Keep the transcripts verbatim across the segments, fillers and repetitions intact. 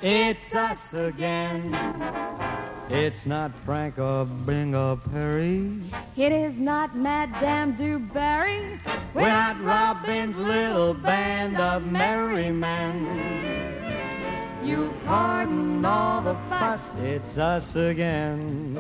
It's us again. It's not Frank or Bing or Perry. It is not Madame Dubarry. We're not Robin's little band of merry men. You pardon all the fuss. It's us again.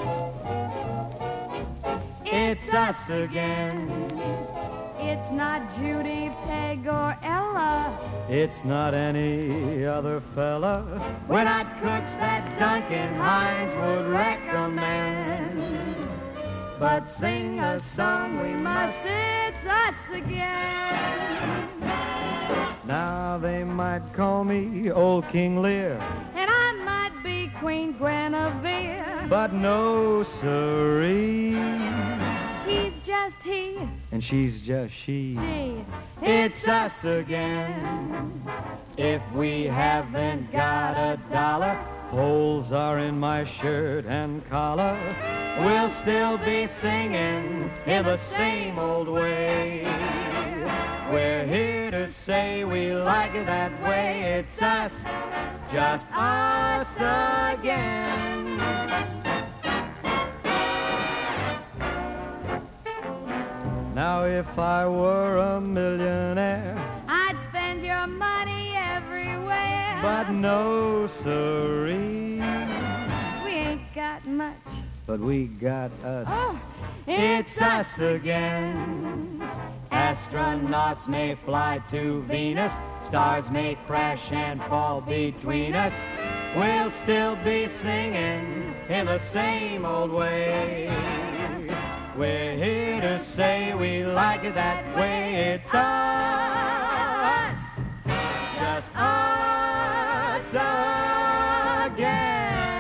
It's us again. It's not Judy, Peg, or Ella. It's not any other fella. We're not cooks that Duncan Hines would recommend. But sing a song we must, it's us again. Now they might call me Old King Lear, and I might be Queen Guinevere, but no siree. He's just he, and she's just she. Gee, it's, it's us again. If we haven't got a dollar, holes are in my shirt and collar, we'll still be singing in the same old way. We're here to say we like it that way. It's us, just us again. Now if I were a millionaire, I'd spend your money everywhere. But no siree. We ain't got much, but we got us. Oh, it's, it's us again. Astronauts may fly to Venus, stars may crash and fall between us. We'll still be singing in the same old way. We're here to say we like it that way. It's us, just us again.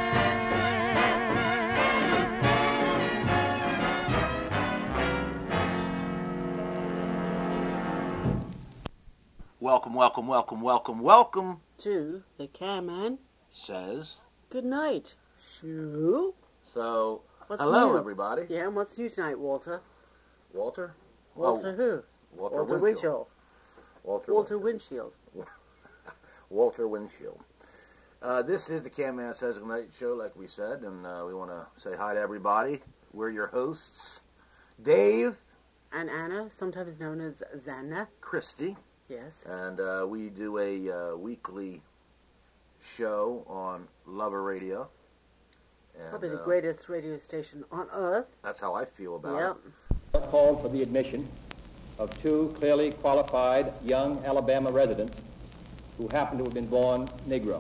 Welcome, welcome, welcome, welcome, welcome to the Caveman Says Good Night. Shoo. So, what's hello new? everybody. Yeah, and what's new tonight, Walter? Walter? Walter oh, who? Walter, Walter Winchell. Winchell. Walter, Walter Windshield. Walter Windshield. Uh, this is the Caveman Says Good Night show, like we said, and uh, we want to say hi to everybody. We're your hosts, Dave. And Anna, sometimes known as Zanna. Christy. Yes. And uh, we do a uh, weekly show on Lover Radio. And, Probably the uh, greatest radio station on earth. That's how I feel about yep. it. Called for the admission of two clearly qualified young Alabama residents who happen to have been born Negro.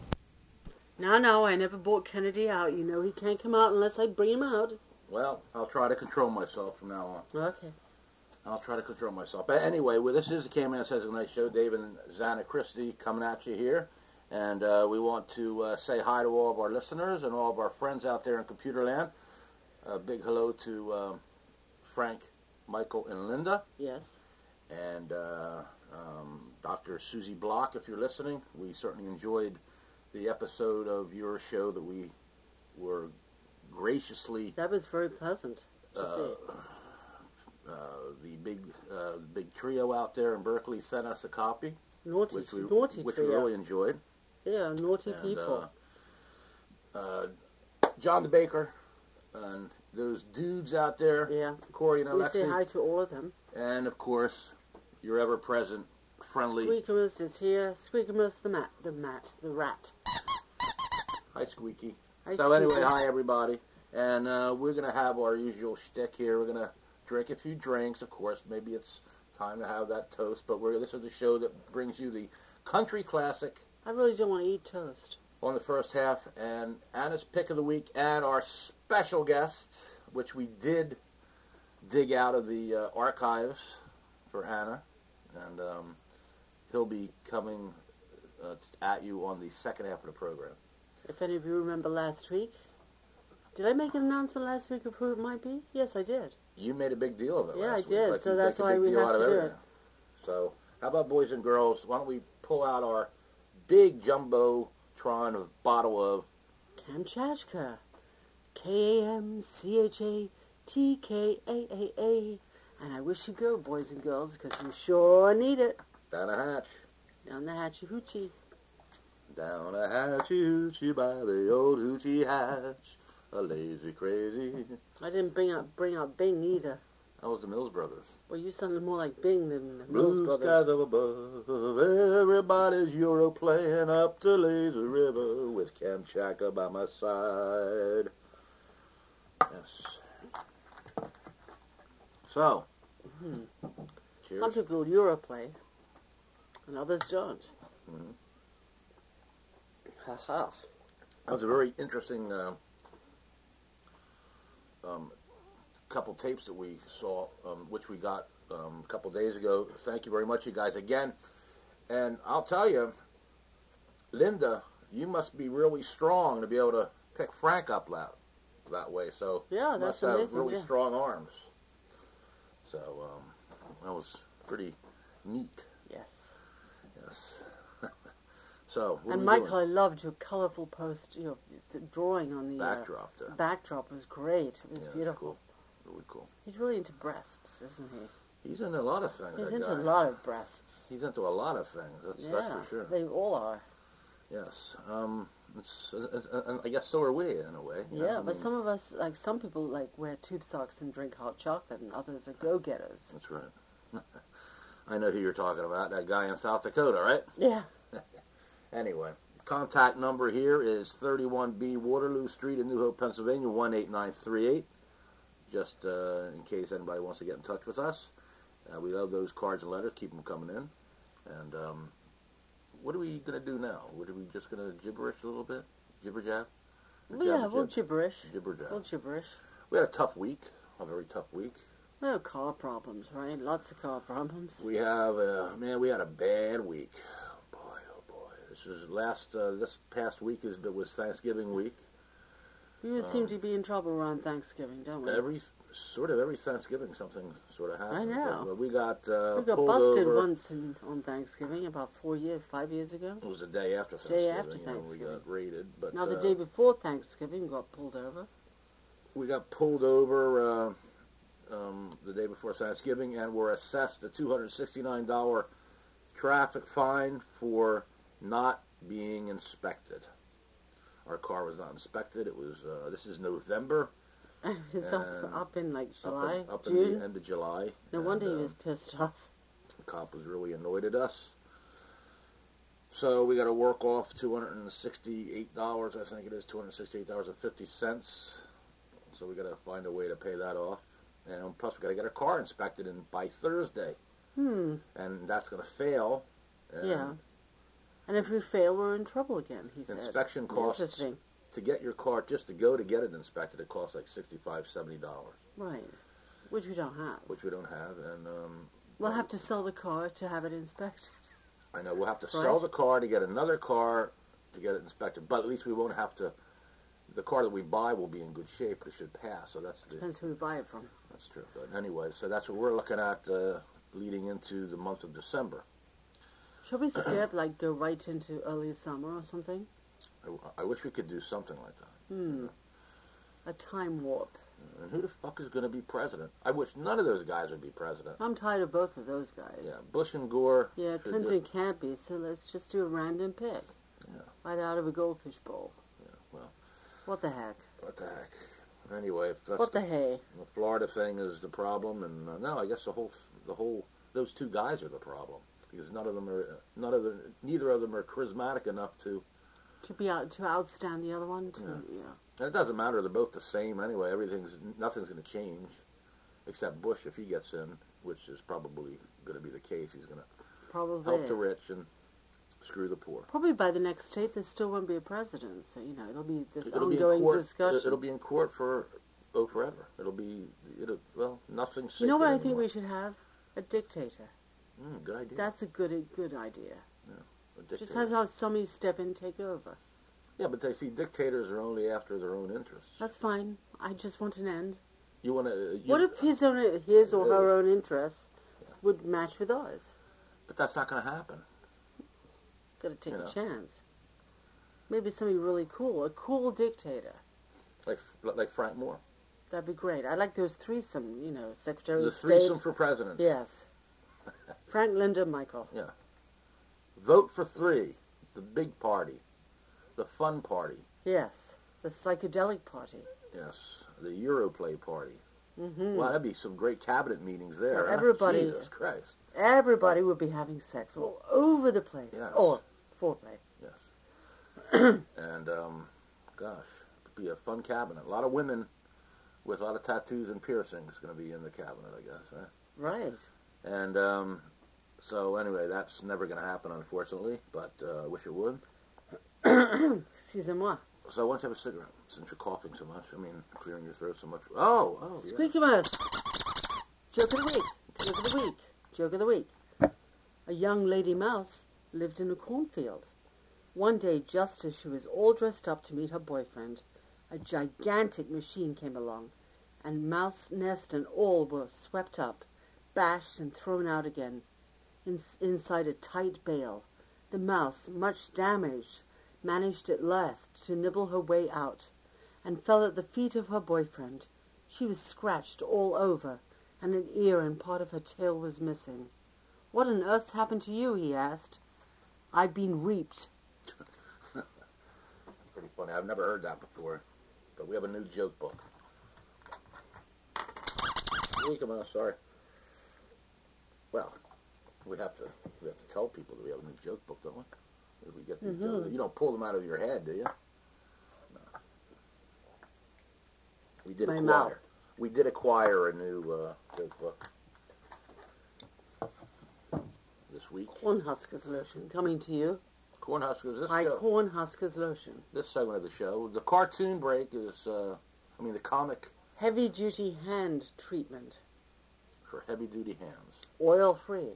No, no, I never bought Kennedy out. You know he can't come out unless I bring him out. Well, I'll try to control myself from now on. Okay. I'll try to control myself. But anyway, well, this is the Caveman Says Good Night show. Dave and Zanna Christie coming at you here. And uh, we want to uh, say hi to all of our listeners and all of our friends out there in computer land. A big hello to um, Frank, Michael, and Linda. Yes. And uh, um, Doctor Susie Block, if you're listening. We certainly enjoyed the episode of your show that we were graciously... That was very pleasant to uh, see. Uh, the big uh, big trio out there in Berkeley sent us a copy. Naughty, which we, naughty which trio. we really enjoyed. Yeah, naughty and, people. Uh, uh, John the Baker and those dudes out there. Yeah. Corey and We Alexi. say hi to all of them. And, of course, your ever-present, friendly... Squeakamus is here. Squeakamus the mat, the mat, the rat. Hi, Squeaky. Hi, so, Squeaky. anyway, hi, everybody. And uh, we're going to have our usual shtick here. We're going to drink a few drinks, of course. Maybe it's time to have that toast, but we're, this is the show that brings you the country classic. I really don't want to eat toast. On the first half, and Anna's pick of the week, and our special guest, which we did dig out of the uh, archives for Anna, and um, he'll be coming uh, at you on the second half of the program. If any of you remember last week, did I make an announcement last week of who it might be? Yes, I did. You made a big deal of it Yeah, last I week. did, Like so you that's make a why big we deal have out to of do everything. it. So, how about, boys and girls, why don't we pull out our big jumbotron of bottle of Kamchatka. K A M C H A T K A A A. And I wish you go, boys and girls, because you sure need it. down a hatch. Down the hatchy hoochie. Down a hatchie hoochie by the old hoochie hatch, a lazy crazy. I didn't bring up bring up Bing either. That was the Mills Brothers. Well, you sounded more like Bing than the Mills Blue Brothers. skies up above, everybody's Euro playing up to Lazy River with Kamchatka by my side. Yes. So, Hmm. cheers. Some people Euro play, and others don't. Mhm. Ha ha. That was a very interesting uh, um, couple tapes that we saw, um, which we got um, a couple days ago. Thank you very much, you guys, again. And I'll tell you, Linda, you must be really strong to be able to pick Frank up that, that way. So Yeah, you that's must have amazing, really yeah. strong arms. So um, that was pretty neat. Yes. Yes. So what And are we Michael, doing? I loved your colorful post. You know, the drawing on the uh, Backdrop there. backdrop was great. It was Yeah, beautiful. Cool. Really cool. He's really into breasts, isn't he? He's into a lot of things. He's that into guy. a lot of breasts. He's into a lot of things. That's, Yeah, that's for sure. they all are. Yes. Um. It's, it's, and I guess so are we in a way. you know, Yeah, I but mean, some of us, like some people, like wear tube socks and drink hot chocolate, and others are go-getters. That's right. I know who you're talking about. That guy in South Dakota, right? Yeah. Anyway, contact number here is thirty-one B Waterloo Street in New Hope, Pennsylvania, one eight nine three eight. Just uh, in case anybody wants to get in touch with us. Uh, we love those cards and letters. Keep them coming in. And um, what are we going to do now? What are we just going to gibberish a little bit? Gibber jab? Or Well, yeah, jabber we'll jib? gibberish. Gibber jab. We'll gibberish. We had a tough week. A very tough week. No car problems, right? Lots of car problems. We have, uh, man, we had a bad week. Oh boy, oh boy. This is last, uh, this past week is was Thanksgiving week. We Um, seem to be in trouble around Thanksgiving, don't we? Every sort of every Thanksgiving, something sort of happens. know. But we got uh, we got pulled busted over. once in, on Thanksgiving about four years, five years ago. It was the day after Thanksgiving. Day after you know, Thanksgiving. we got raided, but Now, the uh, day before Thanksgiving, we got pulled over. we got pulled over uh, um, the day before Thanksgiving, and were assessed a two hundred sixty-nine dollars traffic fine for not being inspected. Our car was not inspected. It was. Uh, this is November. It's up, And up in like Up July, in, up June. in the end of July. No and, wonder he uh, was pissed off. The cop was really annoyed at us. So we got to work off two hundred sixty-eight dollars, I think it is, two hundred sixty-eight dollars and fifty cents. So we got to find a way to pay that off. And plus we got to get our car inspected in by Thursday. Hmm. And that's going to fail. And Yeah. And if we fail, we're in trouble again, he said. inspection costs, Interesting. to get your car, just to go to get it inspected, it costs like sixty-five dollars, seventy dollars, Right. Which we don't have. which we don't have. And um, We'll have to sell the car to have it inspected. I know we'll have to Right. sell the car to get another car to get it inspected, but at least we won't have to. The car that we buy will be in good shape. It should pass. So that's the, Depends who we buy it from. that's true. But anyway, so that's what we're looking at uh, leading into the month of December. Shall we skip, like go right into early summer or something? I, I wish we could do something like that. Hmm. A time warp. And who the fuck is going to be president? I wish none of those guys would be president. I'm tired of both of those guys. Yeah, Bush and Gore. Yeah, should Clinton just- can't be, so let's just do a random pick. Yeah. Right out of a goldfish bowl. Yeah, well, What the heck? what the heck? Anyway, if that's What the hay? the Florida thing is the problem, and uh, no, I guess the whole the whole those two guys are the problem because none of them are none of them neither of them are charismatic enough to. To be out to outstand the other one? To, Yeah. yeah. And it doesn't matter; they're both the same anyway. Everything's nothing's going to change, except Bush if he gets in, which is probably going to be the case. He's going to Probably. help the rich and screw the poor. Probably by the next state, there still won't be a president. So, you know, it'll be this It'll be in ongoing court, discussion. It'll be in court for oh forever. It'll be it'll well nothing. You know what I sacred think we anymore. should have? A dictator. Mm, good idea. That's a good good idea. A Just dictator. have, have somebody step in and take over. Yeah, but they see dictators are only after their own interests. That's fine. I just want an end. You want to? What if his own, his or her own interests would match with ours? But that's not going to happen. Got to take You a know. chance. Maybe somebody really cool, a cool dictator. Like like Frank Moore, That'd be great. I like those threesome, you know, Secretary the of State. threesome for president. Yes. Frank, Linda, Michael. Vote for three, the big party. the fun party. Yes, the psychedelic party. Yes, the Europlay party. Mm-hmm. Wow, that'd be some great cabinet meetings there. Yeah, huh? everybody- Jesus Christ. Everybody would be having sex all over the place. Yes. Or foreplay. Yes. And, um, gosh, it'd be a fun cabinet. A lot of women with a lot of tattoos and piercings going to be in the cabinet, I guess, right? Right. And um, so, anyway, that's never going to happen, unfortunately, but uh, I wish it would. Excusez-moi. So I want to have a cigarette, since you're coughing so much. I mean, clearing your throat so much. Oh, oh, yeah. Squeaky Mouse. Joke of the week. Joke of the week. Joke of the week. A young lady mouse lived in a cornfield. One day, just as she was all dressed up to meet her boyfriend, a gigantic machine came along, and mouse nest and all were swept up, bashed and thrown out again, in, inside a tight bale. The mouse, much damaged, managed at last to nibble her way out, and fell at the feet of her boyfriend. She was scratched all over, and an ear and part of her tail was missing. "What on earth's happened to you?" he asked. "I've been reaped." Pretty funny. I've never heard that before. But we have a new joke book. We come on, sorry. Well, we have to we have to tell people that we have a new joke book, don't we? If we get these Mm-hmm. jokes. You don't pull them out of your head, do you? No. We did My acquire. mouth. We did acquire a new uh, joke book this week. Cornhuskers lotion coming to you. Cornhuskers. This By show, Cornhuskers lotion. this segment of the show, the cartoon break is. Uh, I mean, the comic Heavy duty hand treatment. for heavy-duty hands. Oil free.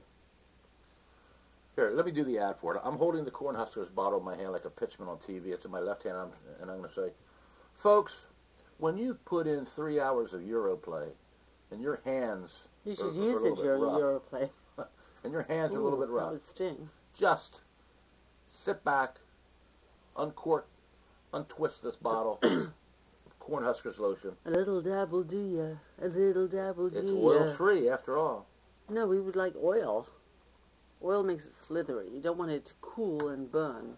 Here, let me do the ad for it. I'm holding the Cornhuskers bottle in my hand like a pitchman on T V. It's in my left hand, I'm, and I'm going to say, folks, when you put in three hours of Europlay, and your hands You are- should are a use little it, bit your rough, Europlay. and your hands are a little bit Ooh, rough, that would sting. just sit back, uncork, untwist this bottle of Cornhuskers lotion. A little dab will do ya. A little dab will do It's ya. oil-free, after all. No, we would like oil. Oil makes it slithery. You don't want it to cool and burn.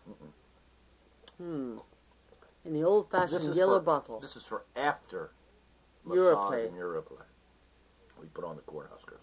Hmm. In the This old-fashioned is yellow for- bottle. This is for after Europlay. massage and Europlay. We put on the Cornhuskers.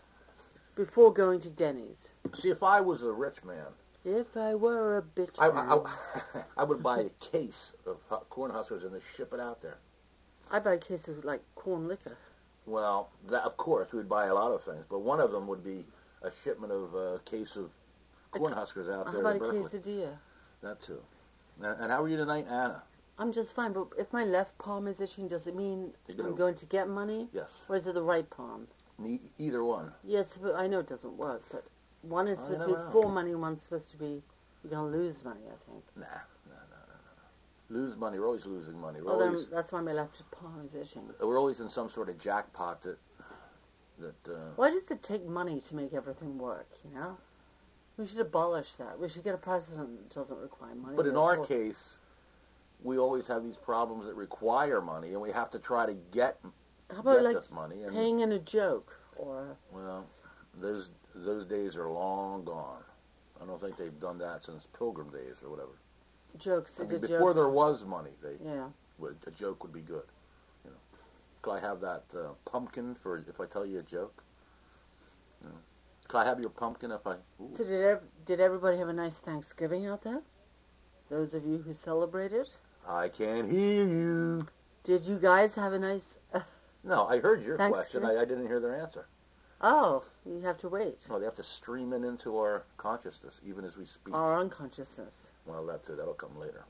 Before going to Denny's. See, if I was a rich man, If I were a bitch I, man, I, I would buy a case of hu- Cornhuskers and then ship it out there. I'd buy a case of, like, corn liquor. Well, that, of course, we'd buy a lot of things, but one of them would be a shipment of a case of Cornhuskers out How there about in a Berkeley. quesadilla? That too. And, and how are you tonight, Anna? I'm just fine, but if my left palm is itching, does it mean You're gonna- I'm going to get money? Yes. Or is it the right palm? Ne- either one. Yes, but I know it doesn't work, but one is Oh, supposed you to be never know. for money, one's supposed to be, you're going to lose money, I think. Nah, no, no, no, no. Lose money. We're always losing money. We're Well, then always that's why my left palm is itching. we're always in some sort of jackpot that that. Uh, Why does it take money to make everything work, you know? We should abolish that. We should get a president that doesn't require money. But in That's our all- case, we always have these problems that require money, and we have to try to get How about, get like, this money. And paying in a joke? Or, well, those those days are long gone. I don't think they've done that since Pilgrim days or whatever. jokes, I they mean, did before jokes. there was money, they Yeah. would, a joke would be good. You know, could I have that uh, pumpkin for if I tell you a joke? You know, could I have your pumpkin if I? Ooh. So did ev- did everybody have a nice Thanksgiving out there? Those of you who celebrated? I can't hear you. Did you guys have a nice... Uh, No, I heard your Thanks, question. Jim. I, I didn't hear their answer. oh, you have to wait. No, they have to stream it into our consciousness even as we speak. Our unconsciousness. Well, that too. That'll come later.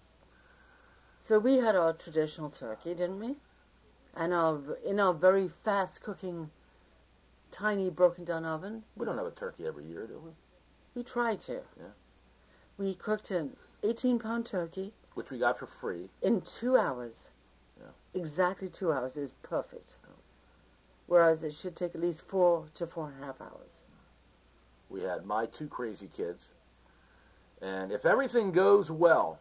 So we had our traditional turkey, didn't we? And our, in our very fast-cooking, tiny broken-down oven, We don't have a turkey every year, do we? we tried to. Yeah. We cooked an eighteen-pound turkey Which we got for free. in two hours. Yeah. Exactly two hours is perfect. Whereas it should take at least four to four and a half hours. We had my two crazy kids. And if everything goes well,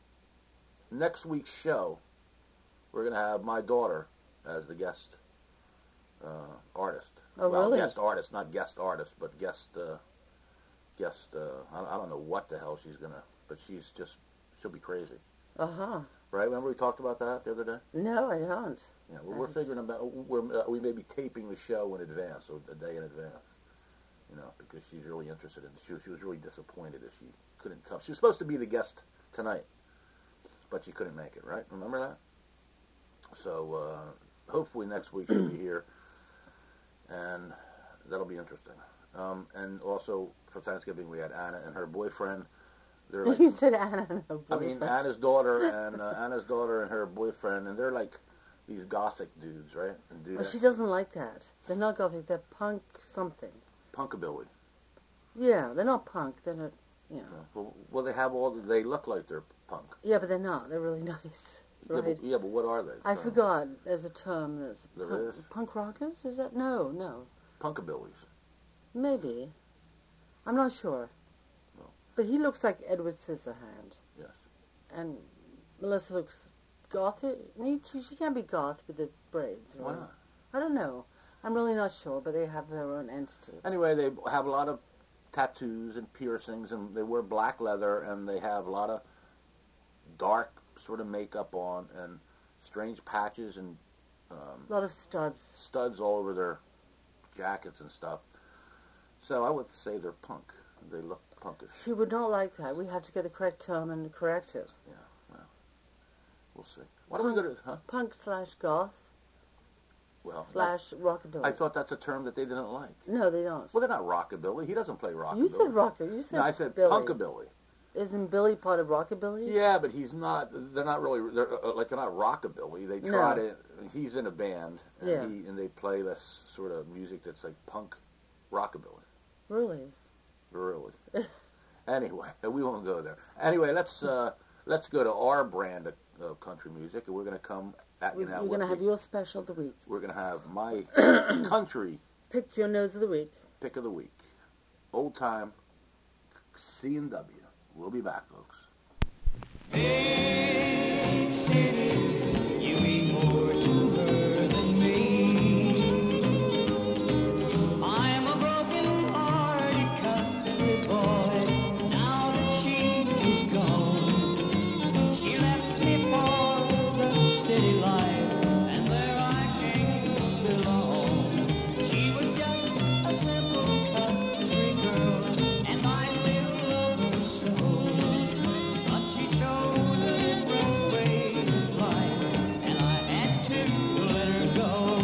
next week's show, we're going to have my daughter as the guest uh, artist. Oh, well, really? guest artist, not guest artist, but guest, uh, guest, uh, I, I don't know what the hell she's going to, but she's just, she'll be crazy. Uh-huh. Right? Remember we talked about that the other day? No, I don't. Yeah, well, we're Nice. figuring about, we're, uh, we may be taping the show in advance, or a day in advance, you know, because she's really interested in, she, she was really disappointed that she couldn't come. She was supposed to be the guest tonight, but she couldn't make it, right? Remember that? So, uh, hopefully next week she'll be here, and that'll be interesting. Um, and also, for Thanksgiving, we had Anna and her boyfriend. They're like, You said Anna and her I boyfriend. mean, Anna's daughter and uh, Anna's daughter and her boyfriend, and they're like these gothic dudes, right? And do Well, that she doesn't like that. They're not gothic. They're punk something. punkabilly. Yeah, they're not punk. They're not, you know. Yeah. Well, well, they have all. The, they look like they're punk. Yeah, but they're not. They're really nice. Yeah, Right. but, yeah, but what are they? I So, forgot. There's a term that's There punk, is? punk rockers. Is that no, no, Punkabillies. maybe. I'm not sure. No. But he looks like Edward Scissorhand, Yes. and Melissa looks gothic. No, she can't be goth with the braids. Why right? not? I don't know. I'm really not sure, but they have their own entity. Anyway, they have a lot of tattoos and piercings, and they wear black leather, and they have a lot of dark sort of makeup on, and strange patches and um, A lot of studs. studs all over their jackets and stuff. So I would say they're punk. They look punkish. She would not like that. We have to get the correct term and correct it. Yeah, well, we'll see. Why don't we go to, huh? Punk slash goth Well, slash rockabilly. I thought that's a term that they didn't like. No, they don't. Well, they're not rockabilly. He doesn't play rockabilly. You said rocker. You said No, I said Billy. punkabilly. Isn't Billy part of rockabilly? Yeah, but he's not. They're not really. They're uh, like they're not rockabilly. They try No. to. He's in a band, and Yeah. he and they play this sort of music that's like punk rockabilly. Really? Really. Anyway, we won't go there. Anyway, let's uh, let's go to our brand of, of country music, and we're going to come at We, you now. you're going to have your special of the week. We're going to have my country Pick your nose of the week. pick of the week. Old time C and W. We'll be back, folks. Big city, you mean more to her than me. I'm a broken-hearted country boy. Now that she is gone, she left me for the city life, and there I can't belong. She was just a simple country girl, and I still love her so. But she chose a different way of life, and I had to let her go.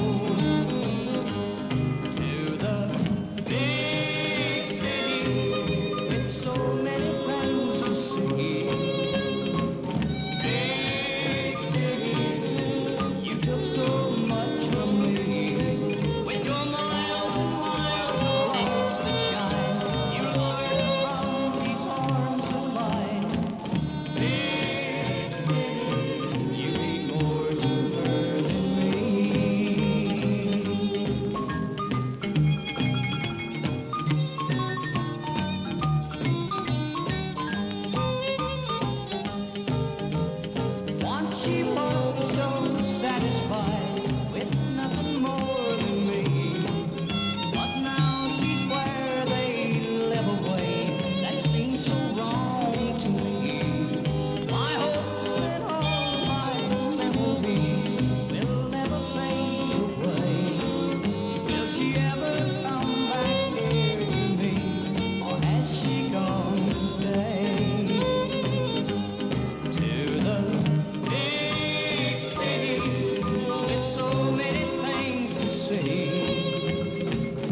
To the big city with so many things to see. Big city, you took so much from me. With your miles and miles of lights that shine, you lured from these arms of mine. Big city, you mean more to her than me. Once she was so satisfied with nothing more than me, but now she's where they live away. That seems so wrong to me. My hopes and all my memories will never fade away. Will she ever come back here to me, or has she gone to stay? To the big city with so many things to say.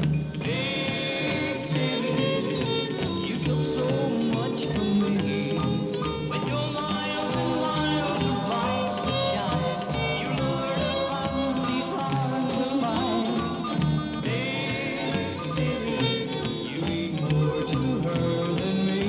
Big city, you took so much from me. With your miles and miles of lights that shine, you lured her from these arms of mine. Big city, you mean more to her than me.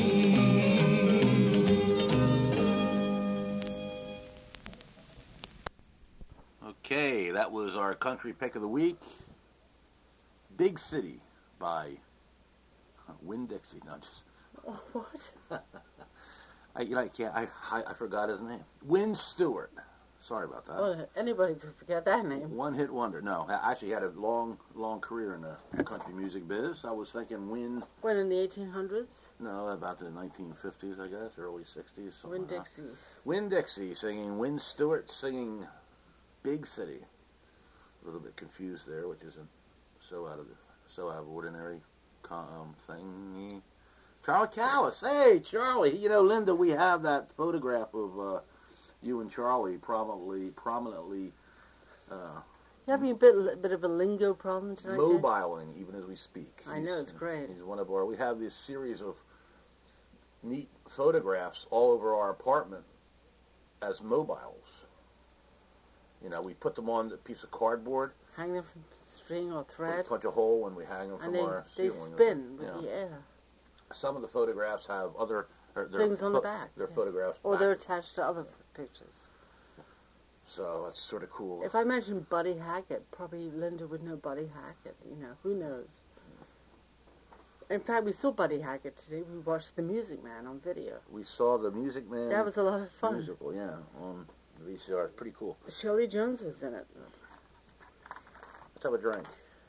Okay, that was our country pick of the week. Big City by Win Dixie. No, just Oh, what? I, you know, I can't. I, I I forgot his name. Win Stewart. Sorry about that. Well, anybody could forget that name. One hit wonder. No, I actually had a long, long career in the country music biz. I was thinking Win. When, in the eighteen hundreds? No, about the nineteen fifties, I guess, early sixties. Win Dixie. Win Dixie, singing Win Stewart, singing Big City. A little bit confused there, which isn't so out of the, so out of ordinary um, thing. Charlie Callis. Hey, Charlie. You know, Linda, we have that photograph of uh, you and Charlie prominently, prominently uh, You having a bit, bit of a lingo problem tonight, Dave? mobiling even as we speak. I know, it's great. He's one of our. We have this series of neat photographs all over our apartment as mobiles. You know, we put them on a piece of cardboard, Hang them from string or thread, punch a hole, and we hang them and from they, our they ceiling. spin with Yeah. the air. Some of the photographs have other or they're Things on the pho- back, They're yeah. photographs, Or back. they're attached to other pictures. So that's sort of cool. If I mentioned Buddy Hackett, probably Linda would know Buddy Hackett. You know, who knows? In fact, we saw Buddy Hackett today. We watched The Music Man on video. We saw the Music Man. That was a lot of fun. musical, yeah, on V C R. It's pretty cool. Shirley Jones was in it. Let's have a drink.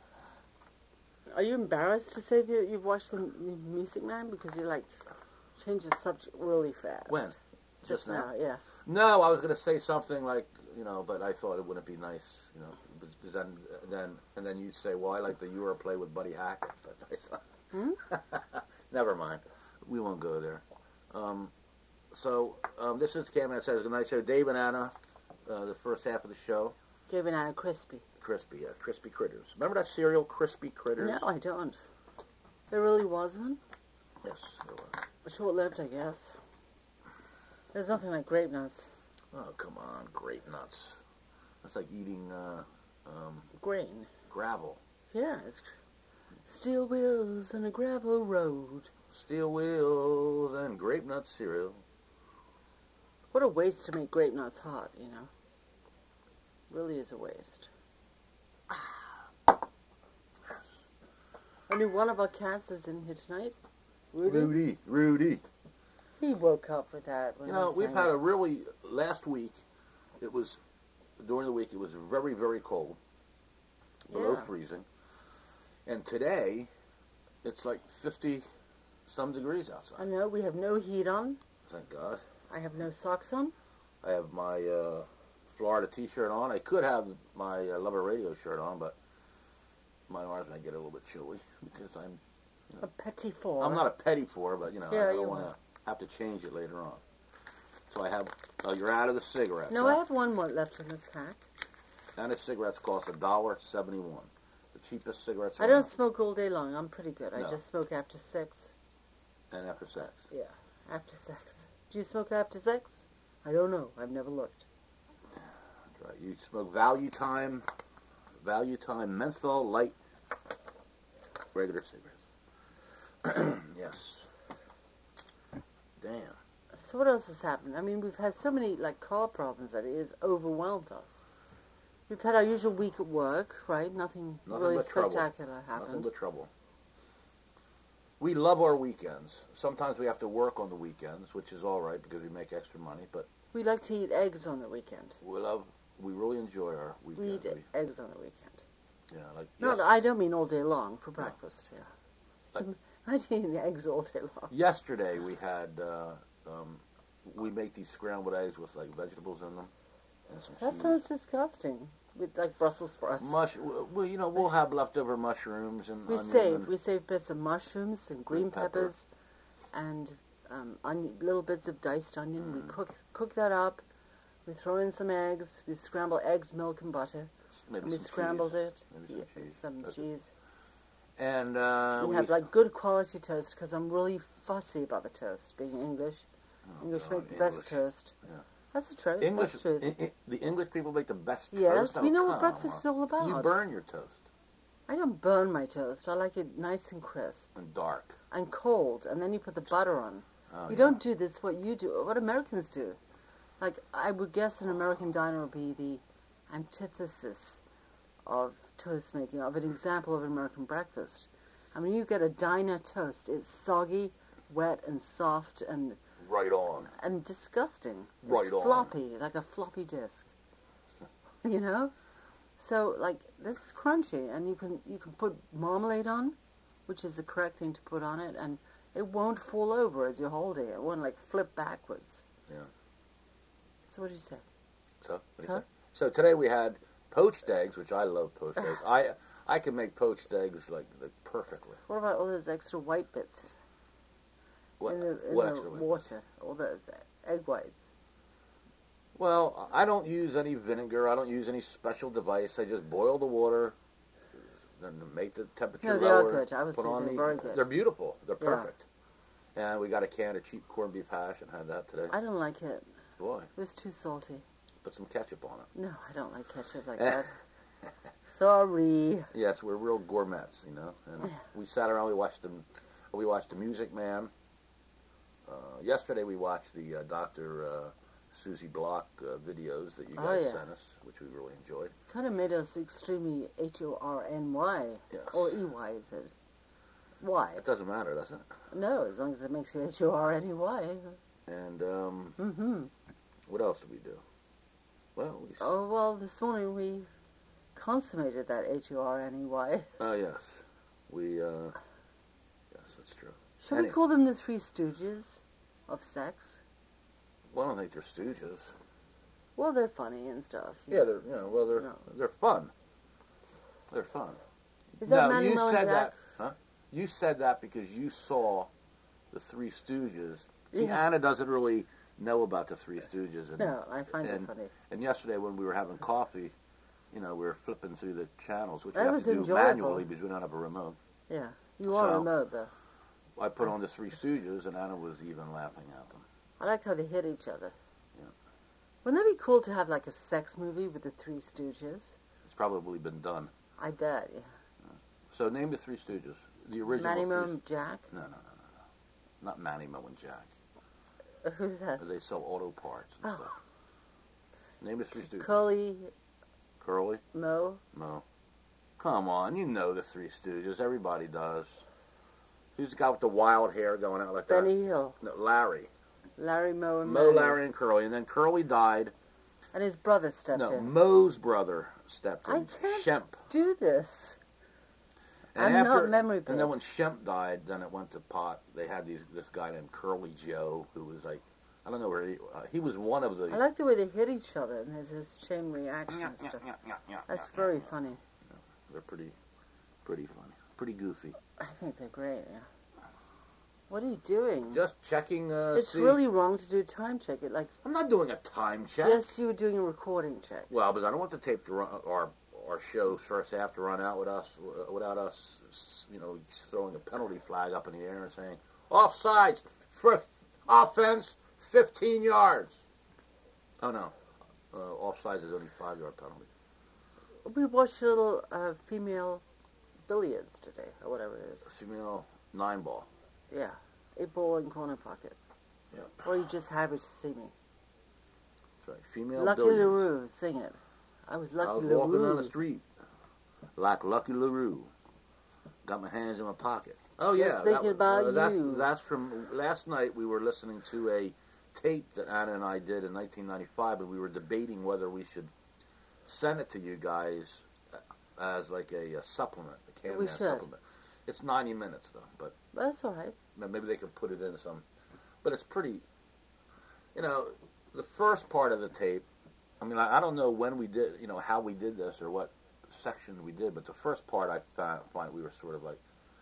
Are you embarrassed to say that you've watched The M- Music Man? Because you, like, change the subject really fast. When? Just, Just now, now? yeah. No, I was going to say something like, you know, but I thought it wouldn't be nice, you know, because then, then, and then you'd say, well, I like the Euro play with Buddy Hackett. But I thought, Hmm? never mind. We won't go there. Um, so um, this is Cam and Says Goodnight Show. Dave and Anna, uh, the first half of the show. Dave and Anna Crispy. Crispy, yeah, Crispy Critters. Remember that cereal, Crispy Critters? No, I don't. There really was one? Yes, there was. Short-lived, I guess. There's nothing like grape nuts. Oh, come on, grape nuts. That's like eating uh, um, Grain. gravel. Yeah, it's steel wheels and a gravel road. Steel wheels and grape nut cereal. What a waste to make grape nuts hot, you know. Really is a waste. Only one of our cats is in here tonight. Rudy. Rudy, Rudy. He woke up with that. When You I know, was we've saying had it. a really, last week, it was, during the week, it was very, very cold. Below Yeah. freezing. And today, it's like fifty some degrees I outside. know, we have no heat on. Thank God. I have no socks on. I have my uh, Florida t-shirt on. I could have my uh, Lover Radio shirt on, but my arms might get a little bit chilly because I'm A petit four. I'm not a petty four, but you know Yeah, I you don't want are. to have to change it later on. So I have. Oh, you're out of the cigarettes. No, huh? I have one more left in this pack. And the cigarettes cost a dollar seventy-one. The cheapest cigarettes. I don't around. smoke all day long. I'm pretty good. I No. just smoke after six. And after sex. Yeah, after sex. Do you smoke after sex? I don't know. I've never looked. That's right. You smoke Value Time, Value Time menthol light, regular cigarettes. Yes. Damn. So what else has happened? I mean, we've had so many like car problems that it has overwhelmed us. We've had our usual week at work, right? Nothing, Nothing really but trouble. spectacular Nothing happened. but trouble. We love our weekends. Sometimes we have to work on the weekends, which is all right because we make extra money. But We like to eat eggs on the weekend. we love, we really enjoy our We weekends. eat eggs on the weekend. We, yeah, like No, yes- no, I don't mean all day long for breakfast. Yeah, Like- I eat eggs all day long. yesterday we had, uh, um, we make these scrambled eggs with like vegetables in them and some That cheese. sounds disgusting. With like Brussels sprouts. Mush, well, you know, we'll have leftover mushrooms and We onion save and we save bits of mushrooms and green Green pepper. peppers, and um, onion, little bits of diced onion. We Mm. cook cook that up. We throw in some eggs. We scramble eggs, milk, and butter. maybe And we some scrambled cheese. it. Maybe some Yeah, cheese. some That's- cheese. And uh, we have like good quality toast because I'm really fussy about the toast. Being English, oh, English God, make the best English. toast. Yeah. That's the truth. English, That's the truth. I- I- the English people make the best Yes, toast. we Oh, know come what breakfast is on. all about. You burn your toast I don't burn my toast. I like it nice and crisp and dark. and cold, and then you put the butter on. Oh, You yeah. don't do this what you do, what Americans do. Like, I would guess an American diner would be the antithesis of toast making, of an example of an American breakfast. I mean, you get a diner toast. It's soggy, wet, and soft, and Right on. and disgusting. It's Right on. floppy, like a floppy disk. you know? So, like, this is crunchy, and you can you can put marmalade on, which is the correct thing to put on it, and it won't fall over as you're holding it. It won't, like, flip backwards. Yeah. So what do you say? So, what do you So? say? So today we had poached eggs, which I love poached eggs. I I can make poached eggs, like, like perfectly. What about all those extra white bits What, in the, in what the extra white water? All those egg whites. Well, I don't use any vinegar. I don't use any special device. I just boil the water, then make the temperature No, they are lower. good. I was put saying on they're the, very good. They're beautiful. They're Yeah. perfect. And we got a can of cheap corned beef hash and had that today. I don't like it. Boy, It was too salty. put some ketchup on it. No, I don't like ketchup like that. Sorry. Yes, we're real gourmets, you know. And we sat around. We watched them. We watched The Music Man. Uh, yesterday we watched the uh, Doctor Uh, Susie Block uh, videos that you Oh, guys yeah. sent us, which we really enjoyed. Kind of made us extremely H O R N Y. Yes. Or E Y, is it? Why? It doesn't matter, does it? No, as long as it makes you H O R N E Y. And um, Mm-hmm. what else did we do? Well, we. s- Oh, well, this morning we consummated that H O R N E Y. Oh yes, we. Uh, yes, that's true. Should Anyway. we call them the Three Stooges of sex? Well, I don't think they're stooges. Well, they're funny and stuff. Yeah, they're. You know, well, they're No. they're fun. They're fun. Is that no, Manny you Mo and said Jack? that. Huh? You said that because you saw the Three Stooges. See, Yeah. Anna doesn't really know about the Three Stooges. And, No, I find and, it funny. And yesterday when we were having coffee, you know, we were flipping through the channels, which That we have was to do enjoyable. manually because we don't have a remote. Yeah. You are So- remote, though. I put on the Three Stooges, and Anna was even laughing at them. I like how they hit each other. Yeah. Wouldn't that be cool to have, like, a sex movie with the Three Stooges? It's probably been done. I bet, yeah. So name the Three Stooges. The original Manny Mo Three and Jack? No, no, no, no, no. Not Manny Mo and Jack. Uh, Who's that? They sell auto parts and Oh. stuff. Name the Three Stooges. Curly Curly? Mo? No. Come on, you know the Three Stooges. Everybody does. Who's the guy with the wild hair going out like that? Benny Hill. No, Larry. Larry Mo and Mo, Manny. Larry, and Curly. And then Curly died. And his brother stepped No, in. Mo's brother stepped in. I can't Shemp. do this. And I'm not after- memory And big. then when Shemp died, then it went to pot. They had these this guy named Curly Joe, who was like, I don't know where he, uh, he was one of the. I like the way they hit each other and there's this chain reaction and stuff. That's very funny. They're pretty, pretty funny, pretty goofy. I think they're great, yeah. What are you doing? Just checking. Uh, It's see- really wrong to do a time check. It like I'm not doing a time check. yes, you were doing a recording check. Well, because I don't want the tape to run, our our show first half to run out with us without us, you know, throwing a penalty flag up in the air and saying offsides, first offense, fifteen yards. Oh no, uh, offsides is only five yard penalty. We watched a little uh, female billiards today, or whatever it is. Female nine ball. Yeah, eight ball in corner pocket. Yep. Or you just happy to see me. That's right. Female Lucky billiards. LaRue, sing it. I was Lucky I was LaRue. walking down the street like Lucky LaRue. Got my hands in my pocket. Oh Just yeah, that thinking was- about uh, that's, you. That's from last night. We were listening to a tape that Anna and I did in nineteen ninety-five, and we were debating whether we should send it to you guys as like a, a supplement, a Can We Man should. supplement. It's ninety minutes though, but That's all right. maybe they could put it in some. But it's pretty. You know, the first part of the tape. I mean, I, I don't know when we did, you know, how we did this or what section we did, but the first part I found, find we were sort of like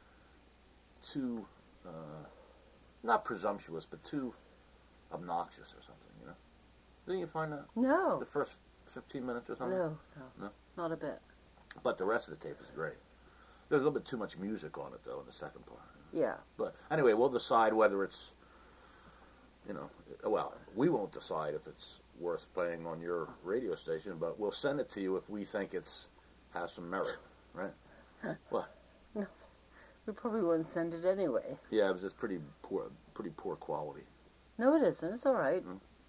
too, uh, not presumptuous, but too obnoxious or something, you know? Didn't you find that? No. The first fifteen minutes or something? No, no, No? not a bit. But the rest of the tape is great. There's a little bit too much music on it, though, in the second part. Yeah. But anyway, we'll decide whether it's, you know, well, we won't decide if it's worth playing on your radio station, but we'll send it to you if we think it's has some merit, right? What? We probably wouldn't send it anyway. Yeah, it was just pretty poor, pretty poor quality. No, it isn't. It's all right.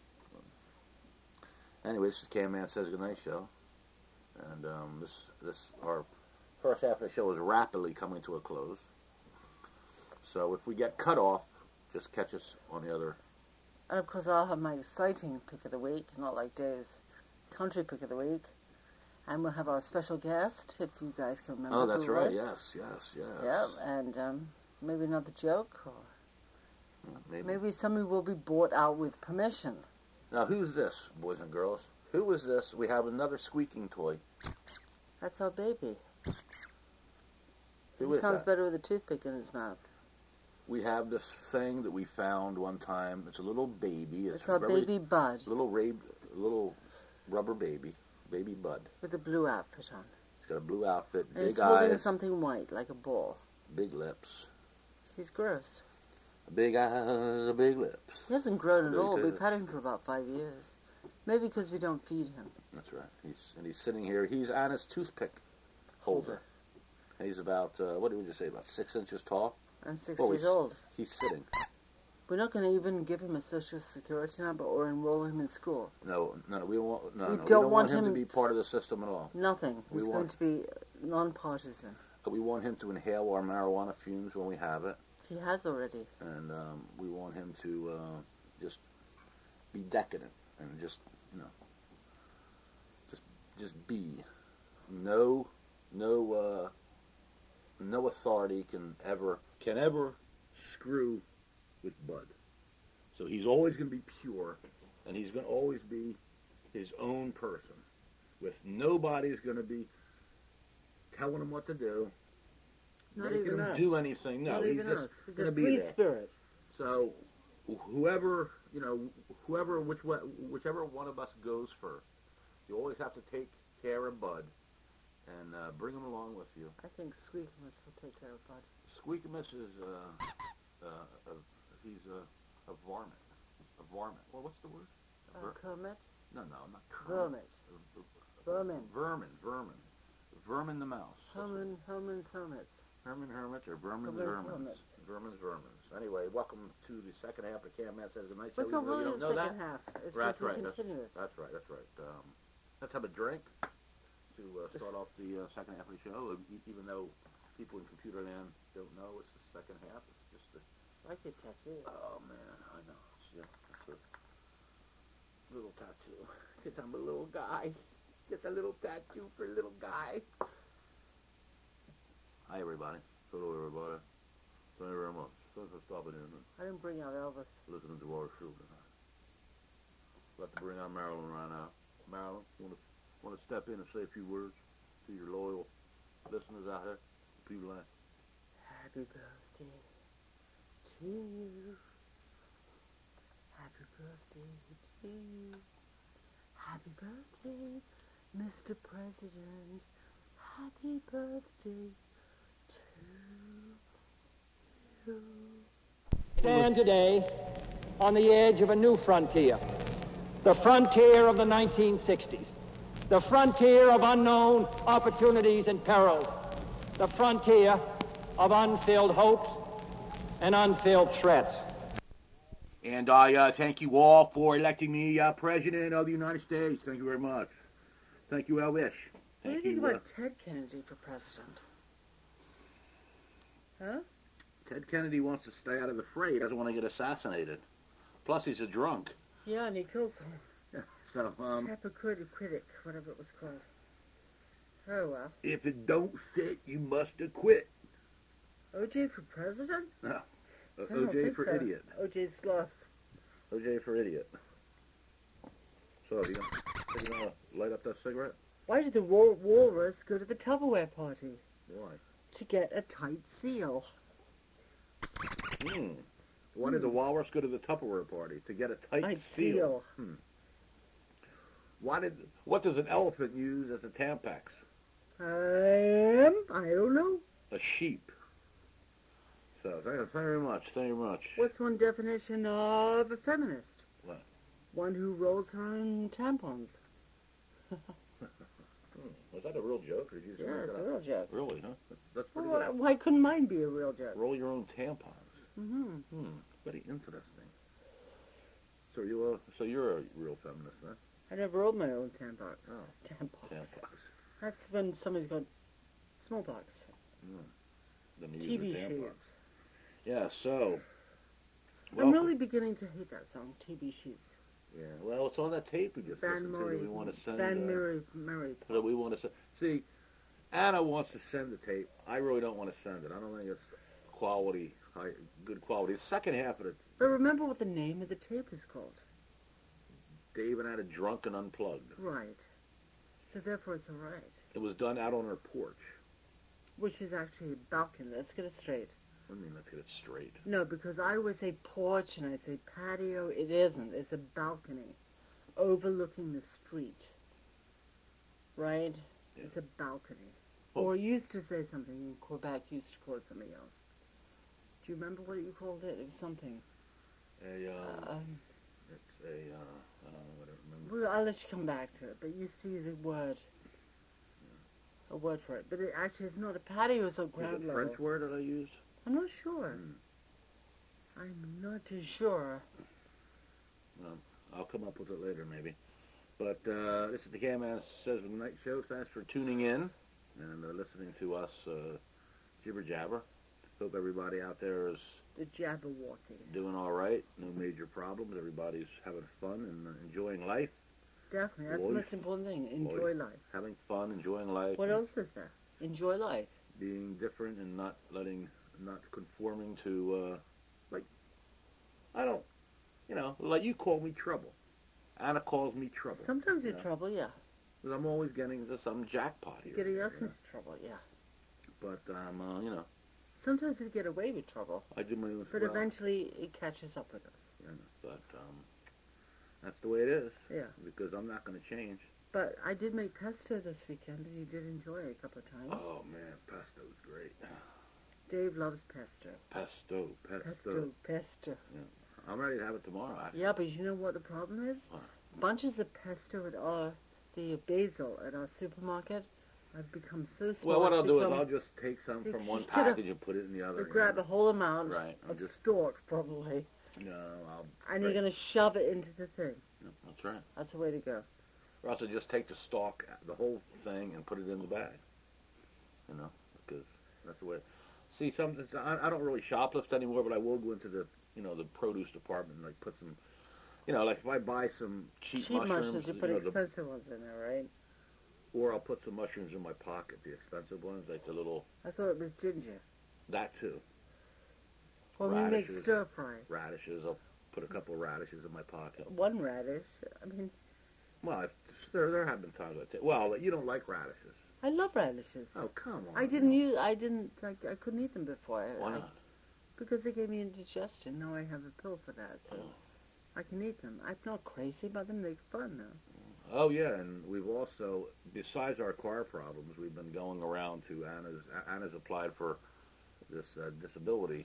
Anyway, this is Can Man Says Goodnight show, and um, this this our first half of the show is rapidly coming to a close. So if we get cut off, just catch us on the other. And of course, I'll have my exciting pick of the week, not like Dave's country pick of the week. And we'll have our special guest, if you guys can remember. Oh, that's who it right. was. Yes, yes, yes. Yeah, and um, maybe another joke, or Maybe. maybe somebody will be bought out with permission. Now, who's this, boys and girls? Who is this? We have another squeaking toy. That's our baby. Who he is sounds that? better with a toothpick in his mouth. We have this thing that we found one time. It's a little baby. It's, our very- baby Bud Little ra- little rubber baby, baby Bud. with a blue outfit on. He's got a blue outfit, And he's big holding eyes, something white, like a ball. big lips, He's gross. big eyes, big lips. He hasn't grown at Really all. good. We've had him for about five years. Maybe because we don't feed him. That's right. He's and he's sitting here. He's on his toothpick holder. And he's about uh, what did we just say? About six inches tall. And six Oh, years he's- old. He's sitting. We're not going to even give him a social security number or enroll him in school. No, no, no. We don't want. No, We no, don't we don't want want him, to him- be part of the system at all. Nothing. We He's going want- to be non-partisan. We want him to inhale our marijuana fumes when we have it, He has already. and um, we want him to uh, just be decadent and just, you know, just just be. No, no, uh, no authority can ever can ever screw with Bud. So he's always going to be pure, and he's going to always be his own person. With nobody's going to be telling him what to do, Not making even him us. do anything. No, Not he's even just us. He's going to a be free there. spirit. So wh- whoever, you know, whoever, which way, whichever one of us goes first, you always have to take care of Bud and uh, bring him along with you. I think Squeakiness will take care of Bud. Squeakamus is, uh, uh, a, he's a, a varmint. A varmint. Well, what's the word? A Uh, ver- Kermit? no, no, not Kermit. Vermit. Vermin. Vermin, vermin. Vermin the mouse. Herman, Herman's Hermits. Herman Hermit or Vermin's Vermin Vermins. Hermits. Vermin's Vermins. Anyway, welcome to the second half of Cam Man Says Goodnight Well, Show. it's not Even though really you the don't know second that. half. It's That's supposed to right. be That's, continuous. that's right. That's right. Um, let's have a drink to uh, start off the uh, second half of the show. E- Even though people in computer land don't know it's the second half, it's just the. I like your tattoo. Oh man, I know. It's, yeah, it's a little tattoo. Because I'm a little guy. Just a little tattoo for a little guy. Hi everybody. Hello everybody. Thank you very much. Thanks for stopping in and I didn't bring out Elvis. listening to our show tonight. About to bring out Marilyn right now. Marilyn, you want to want to step in and say a few words to your loyal listeners out there? People like, Happy birthday to you. Happy birthday to you. Happy birthday, Mister President. Happy birthday to you. Stand today on the edge of a new frontier, the frontier of the nineteen sixties, the frontier of unknown opportunities and perils, the frontier of unfilled hopes and unfilled threats. and I uh, thank you all for electing me uh, President of the United States. Thank you very much. Thank you, Elvis. What do you Thank think you, uh, about Ted Kennedy for president? Huh? Ted Kennedy wants to stay out of the fray. He doesn't want to get assassinated. Plus, he's a drunk. Yeah, and he killed someone. So, um, Hypocritic critic, whatever it was called. Oh well. if it don't fit, you must acquit. O J for president? No. I don't O J think for so. idiot. O J's gloves. O J for idiot. So, you gonna, you gonna light up that cigarette? Why did the wal- walrus go to the Tupperware party? Why? To get a tight seal. Hmm. Why did the walrus go to the Tupperware party? To get a tight, Tight seal. seal. Hmm. Why did? What does an elephant use as a Tampax? Um, I don't know. A sheep. So thank you very much. Thank you very much. What's one definition of a feminist? What? One who rolls her own tampons. Hmm. Was that a real joke, or did you just Yeah, make it's that a up? real joke. Really, huh? That's, that's pretty Well, good. why couldn't mine be a real joke? Roll your own tampons. Mm-hmm. Hmm. Very interesting. So you, uh, so you're a real feminist, huh? I never rolled my own tampons. Oh. Tampons. Tampons. That's when somebody's got smallpox. Then you T V use a tampon. sheets. Yeah. So. I'm well, really beginning to hate that song, T V sheets. Yeah, well, it's on that tape we just Van listened to Murray. that we want to send. Van uh, Murray. Murray. that we want to send. See, Anna wants to send the tape. I really don't want to send it. I don't think it's quality, high, good quality. The second half of it, But remember what the name of the tape is called. Dave and Anna Drunk and Unplugged. Right. So therefore it's all right. It was done out on her porch. Which is actually a balcony. Let's get it straight. I mean, let's get it straight. No, because I always say porch and I say patio. It isn't. It's a balcony overlooking the street. Right? Yeah. It's a balcony. Oh. Or you used to say something in Quebec. You used to call it something else. Do you remember what you called it? It was something. A, um, Um, it's a, uh, I don't know what I remember. well, I'll let you come back to it. But you used to use a word. A word for it. But it actually is not a patio. It's a Was ground it a level. French word that I used? I'm not sure. Hmm. I'm not too sure. Well, I'll come up with it later, maybe. But uh, this is the K-Man Says Night Show. Thanks for tuning in and uh, listening to us uh, jibber jabber. Hope everybody out there is The Jabberwocky. doing all right. No major problems. Everybody's having fun and uh, enjoying life. Definitely. That's Life. the most important thing. Enjoy life. Having fun, enjoying life. What and else is there? Enjoy life. Being different and not letting, not conforming to, uh, like, I don't, you know, like you call me trouble. Anna calls me trouble. Sometimes you're Yeah. trouble, yeah. Because I'm always getting into some jackpot here. Getting us you know. into trouble, yeah. But, um, uh, you know, Sometimes we get away with trouble, I do my own but well, eventually it catches up with us. you know, but, um, that's the way it is. Yeah. Because I'm not going to change. But I did make pesto this weekend, and you did enjoy it a couple of times. Oh, man, pesto's great. Dave loves pesto. Pesto, pesto. Pesto, pesto. I'm ready to have it tomorrow, actually. Yeah, but you know what the problem is? What? Bunches of pesto at our, the basil at our supermarket have become so small. Well, what it's I'll do is become- I'll just take some You from one should have- package and put it in the other. You you grab know. a whole amount Right, I'm of just- stalk, probably, No, I'll. and you're right. going to shove it into the thing. Yeah, that's right. That's the way to go. Or else I just take the stalk, the whole thing, and put it in the bag. You know, because that's the way. See, some I, I don't really shoplift anymore, but I will go into the, you know, the produce department and like put some, you know, like if I buy some cheap, Cheap mushrooms, you you put know, the- expensive ones in there, right? or I'll put some mushrooms in my pocket, the expensive ones, like the little I thought it was ginger. that too, Well, we make Radishes. stir fry. radishes. I'll put a couple of radishes in my pocket. One radish. I mean, Well, I've, there there have been times I take. Well, you don't like radishes. I love radishes. Oh, come on. I didn't use. I didn't. Like, I couldn't eat them before. I, Why I- not? Because they gave me indigestion. Now I have a pill for that, so Oh. I can eat them. I'm not crazy about them. They're fun though. Oh yeah, and we've also, besides our car problems, we've been going around to Anna's. Anna's applied for this uh, disability,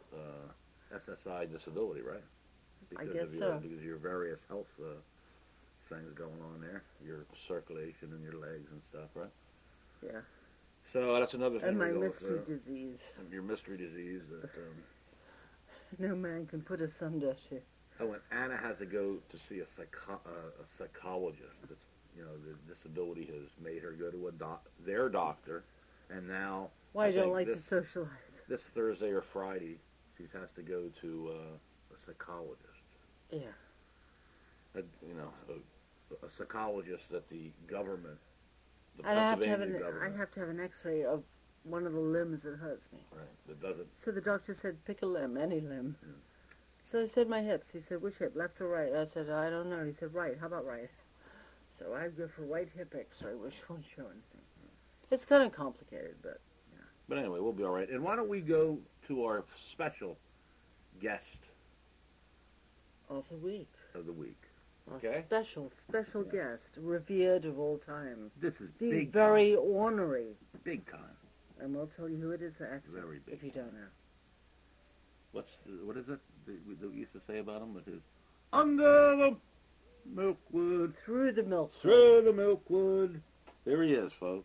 uh, S S I disability, right? I Because guess of your, so. Because of your various health uh, things going on there, your circulation in your legs and stuff, right? Yeah. So that's another thing. And my we go mystery through. disease. Your mystery disease that. Um, No man can put asunder to. Oh, and Anna has to go to see a, psycho- uh, a psychologist. That's, you know, the disability has made her go to a doc- their doctor, and now Why I I don't think like this, to socialize. this Thursday or Friday, she has to go to uh, a psychologist. Yeah. A, you know, a, a psychologist that the government, the And I have to have Pennsylvania an. I government, have to have an X-ray of one of the limbs that hurts me. right, that doesn't. So the doctor said, pick a limb, any limb. Yeah. So I said my hips. He said, which hip, left or right? I said, I don't know. He said, right. How about right? So I go for right hip X-ray, which won't show anything. It's kind of complicated, but But anyway, we'll be all right. And why don't we go to our special guest off the week. of the week? Our Okay. special, special Yeah. guest, revered of all time. This is The big, very ornery. big time. And we'll tell you who it is after, Very big. if you don't know. What's the, what is it that we, that we used to say about him? With his under the milkwood, Through the milk. through the milkwood. There he is, folks.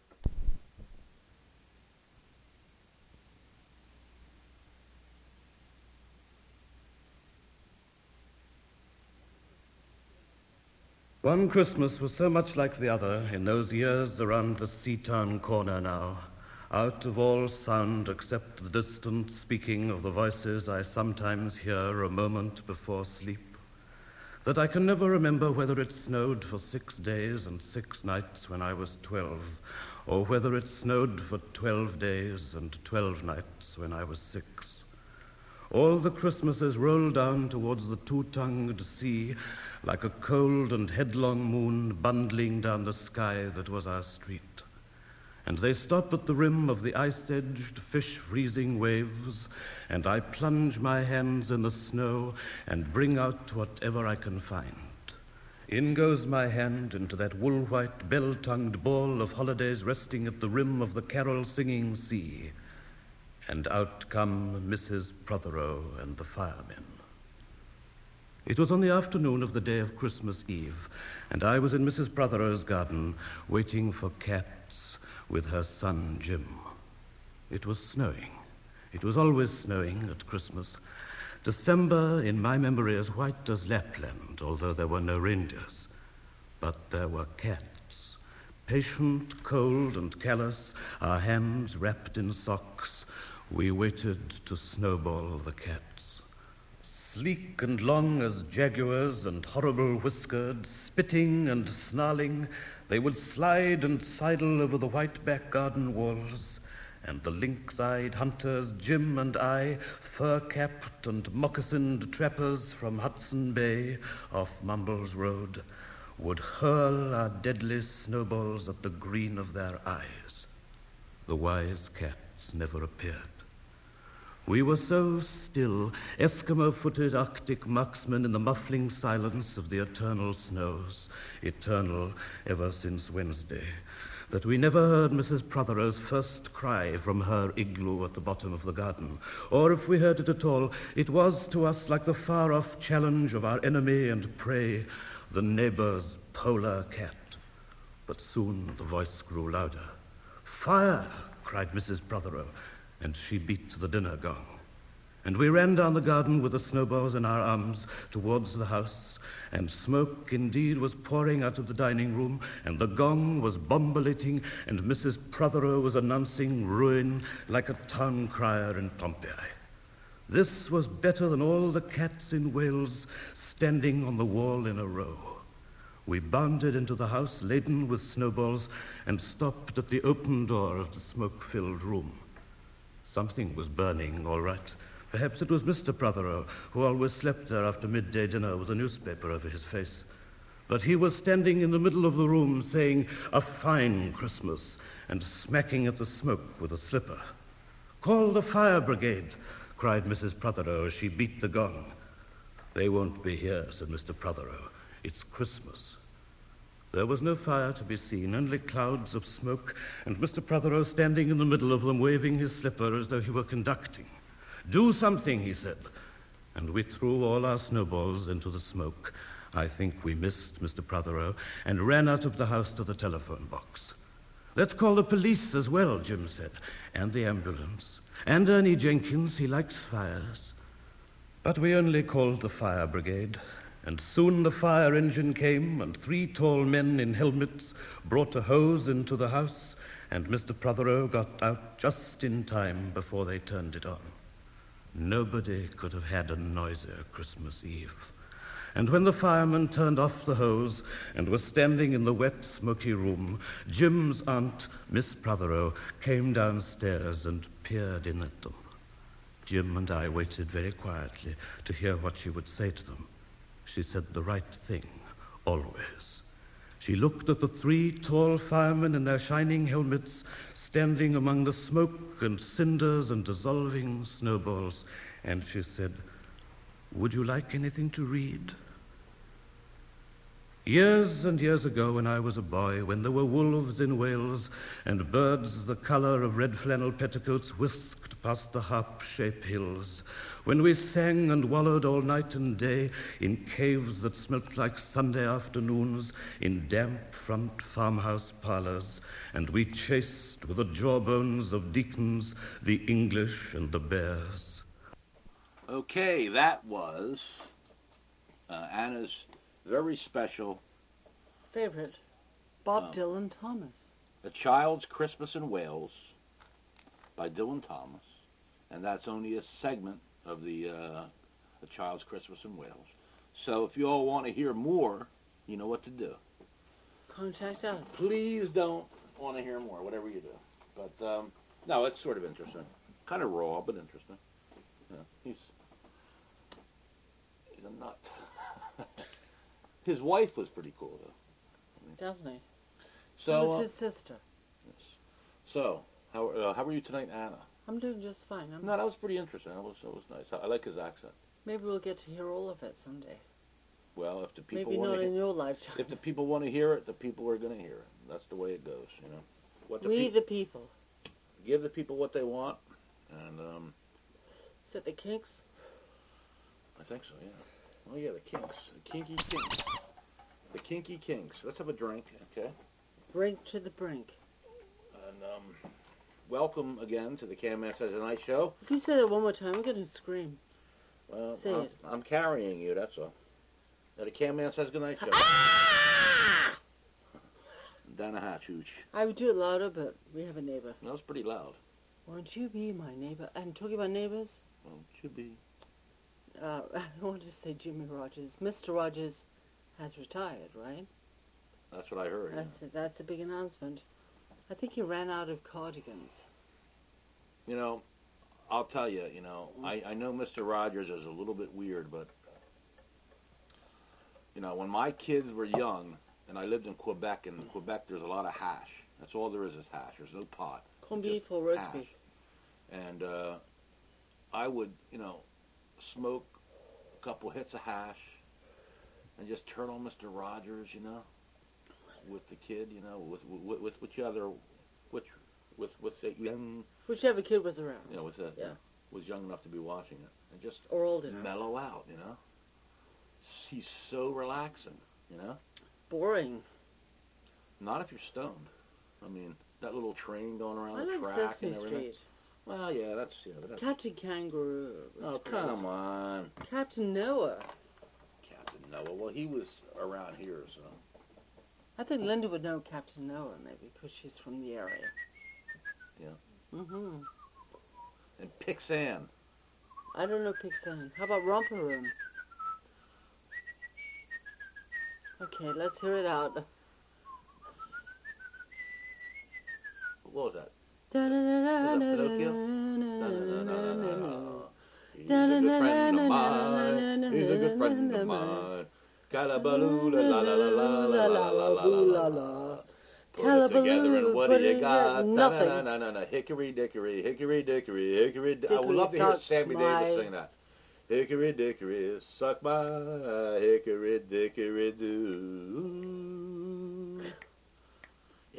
One Christmas was so much like the other in those years around the Seatown corner now, out of all sound except the distant speaking of the voices I sometimes hear a moment before sleep. that I can never remember whether it snowed for six days and six nights when I was twelve, or whether it snowed for twelve days and twelve nights when I was six. All the Christmases rolled down towards the two-tongued sea like a cold and headlong moon bundling down the sky that was our street. And they stop at the rim of the ice-edged, fish-freezing waves, and I plunge my hands in the snow and bring out whatever I can find. In goes my hand into that wool-white, bell-tongued ball of holidays resting at the rim of the carol-singing sea, and out come Missus Prothero and the firemen. It was on the afternoon of the day of Christmas Eve, and I was in Missus Prothero's garden waiting for cats with her son Jim. It was snowing. It was always snowing at Christmas. December, in my memory, as white as Lapland, although there were no reindeers. But there were cats, patient, cold, and callous, our hands wrapped in socks. We waited to snowball the cats. Sleek and long as jaguars and horrible-whiskered, spitting and snarling, they would slide and sidle over the white back garden walls, and the lynx-eyed hunters, Jim and I, fur-capped and moccasined trappers from Hudson Bay off Mumbles Road, would hurl our deadly snowballs at the green of their eyes. The wise cats never appeared. We were so still, Eskimo-footed Arctic marksmen in the muffling silence of the eternal snows, eternal ever since Wednesday, that we never heard Missus Prothero's first cry from her igloo at the bottom of the garden. Or if we heard it at all, it was to us like the far-off challenge of our enemy and prey, the neighbor's polar cat. But soon the voice grew louder. "Fire!" cried Missus Prothero, and she beat the dinner gong. And we ran down the garden with the snowballs in our arms towards the house, and smoke indeed was pouring out of the dining room, and the gong was bombulating, and Missus Prothero was announcing ruin like a town crier in Pompeii. This was better than all the cats in Wales standing on the wall in a row. We bounded into the house laden with snowballs and stopped at the open door of the smoke-filled room. Something was burning, all right. Perhaps it was Mister Prothero, who always slept there after midday dinner with a newspaper over his face. But he was standing in the middle of the room saying, "A fine Christmas," and smacking at the smoke with a slipper. "Call the fire brigade," cried Missus Prothero as she beat the gong. "They won't be here," said Mister Prothero. "It's Christmas." There was no fire to be seen, only clouds of smoke, and Mister Prothero standing in the middle of them, waving his slipper as though he were conducting. "Do something," he said. And we threw all our snowballs into the smoke. I think we missed Mister Prothero, and ran out of the house to the telephone box. "Let's call the police as well," Jim said, "and the ambulance. And Ernie Jenkins, he likes fires." But we only called the fire brigade. And soon the fire engine came, and three tall men in helmets brought a hose into the house, and Mister Prothero got out just in time before they turned it on. Nobody could have had a noisier Christmas Eve. And when the firemen turned off the hose and were standing in the wet, smoky room, Jim's aunt, Miss Prothero, came downstairs and peered in at them. Jim and I waited very quietly to hear what she would say to them. She said the right thing, always. She looked at the three tall firemen in their shining helmets standing among the smoke and cinders and dissolving snowballs, and she said, "Would you like anything to read?" Years and years ago, when I was a boy, when there were wolves in Wales and birds the colour of red flannel petticoats whisked past the harp-shaped hills, when we sang and wallowed all night and day in caves that smelt like Sunday afternoons, in damp front farmhouse parlours, and we chased with the jawbones of deacons the English and the bears. Okay, that was uh, Anna's very special Favorite, Bob Um, Dylan Thomas. A Child's Christmas in Wales by Dylan Thomas, and that's only a segment of the uh, A Child's Christmas in Wales. So if you all want to hear more, you know what to do. Contact us. Please don't want to hear more, whatever you do. But, um, no, it's sort of interesting. Kind of raw, but interesting. Yeah, he's, he's a nut. His wife was pretty cool, though. Definitely. So, So uh, was his sister. yes. So, how, uh, how are you tonight, Anna? I'm doing just fine. I'm, No, that was pretty interesting. That was, that was nice. I, I like his accent. Maybe we'll get to hear all of it someday. Well, if the people Maybe want not to in your lifetime. if the people want to hear it, the people are going to hear it. That's the way it goes, you know. What the We peop- the people. give the people what they want, and um, Is it the Kinks? I think so, yeah. Oh yeah, the Kinks, the Kinky Kinks, the Kinky Kinks. Let's have a drink, okay? Brink to the brink. And um, welcome again to the Cam Man Says Tonight show. If you say that one more time, I'm going to scream. Well, Say I'm, it. I'm carrying you. That's all. Now, the Cam Man Says Goodnight show. Dana Hatchooch. I would do it louder, but we have a neighbor. That was pretty loud. Won't you be my neighbor? And talking about neighbors, Well, it should be. uh, I wanted to say Jimmy Rogers. Mister Rogers has retired, right? That's what I heard. yeah. That's a, that's a big announcement. I think he ran out of cardigans. You know, I'll tell you, you know, I, I know Mister Rogers is a little bit weird, but, you know, when my kids were young, and I lived in Quebec, and in Quebec there's a lot of hash. That's all there is is hash. There's no pot. Corned Just beef or roast hash. beef? And uh, I would, you know, smoke a couple hits of hash and just turn on Mister Rogers, you know, with the kid, you know, with with, with which other, which with with the young, Whichever kid was around. you know, with the, Yeah. was young enough to be watching it, and just Or old enough. mellow out, you know. He's so relaxing, you know. Boring. Not if you're stoned. I mean, that little train going around I the like track Sesame and everything. Street. Well, yeah, that's yeah. But that's, Captain Kangaroo. was oh, great. come on, Captain Noah. Captain Noah. Well, he was around here, so. I think Linda would know Captain Noah, maybe, because she's from the area. Yeah. Mm-hmm. And Pixan. I don't know Pixan. How about Romper Room? Okay, let's hear it out. What was that? Is that Pinocchio? No, no, no, no, no, no. He's a good friend of mine. He's a good friend of mine. Calabaloo, la la la la la la la la la la. Put it together and what do you got? Na na na na na. Hickory dickory, hickory dickory, hickory. Di- I would love to hear Sammy Davis sing that. Hickory dickory, suck my hickory dickory do. Yeah.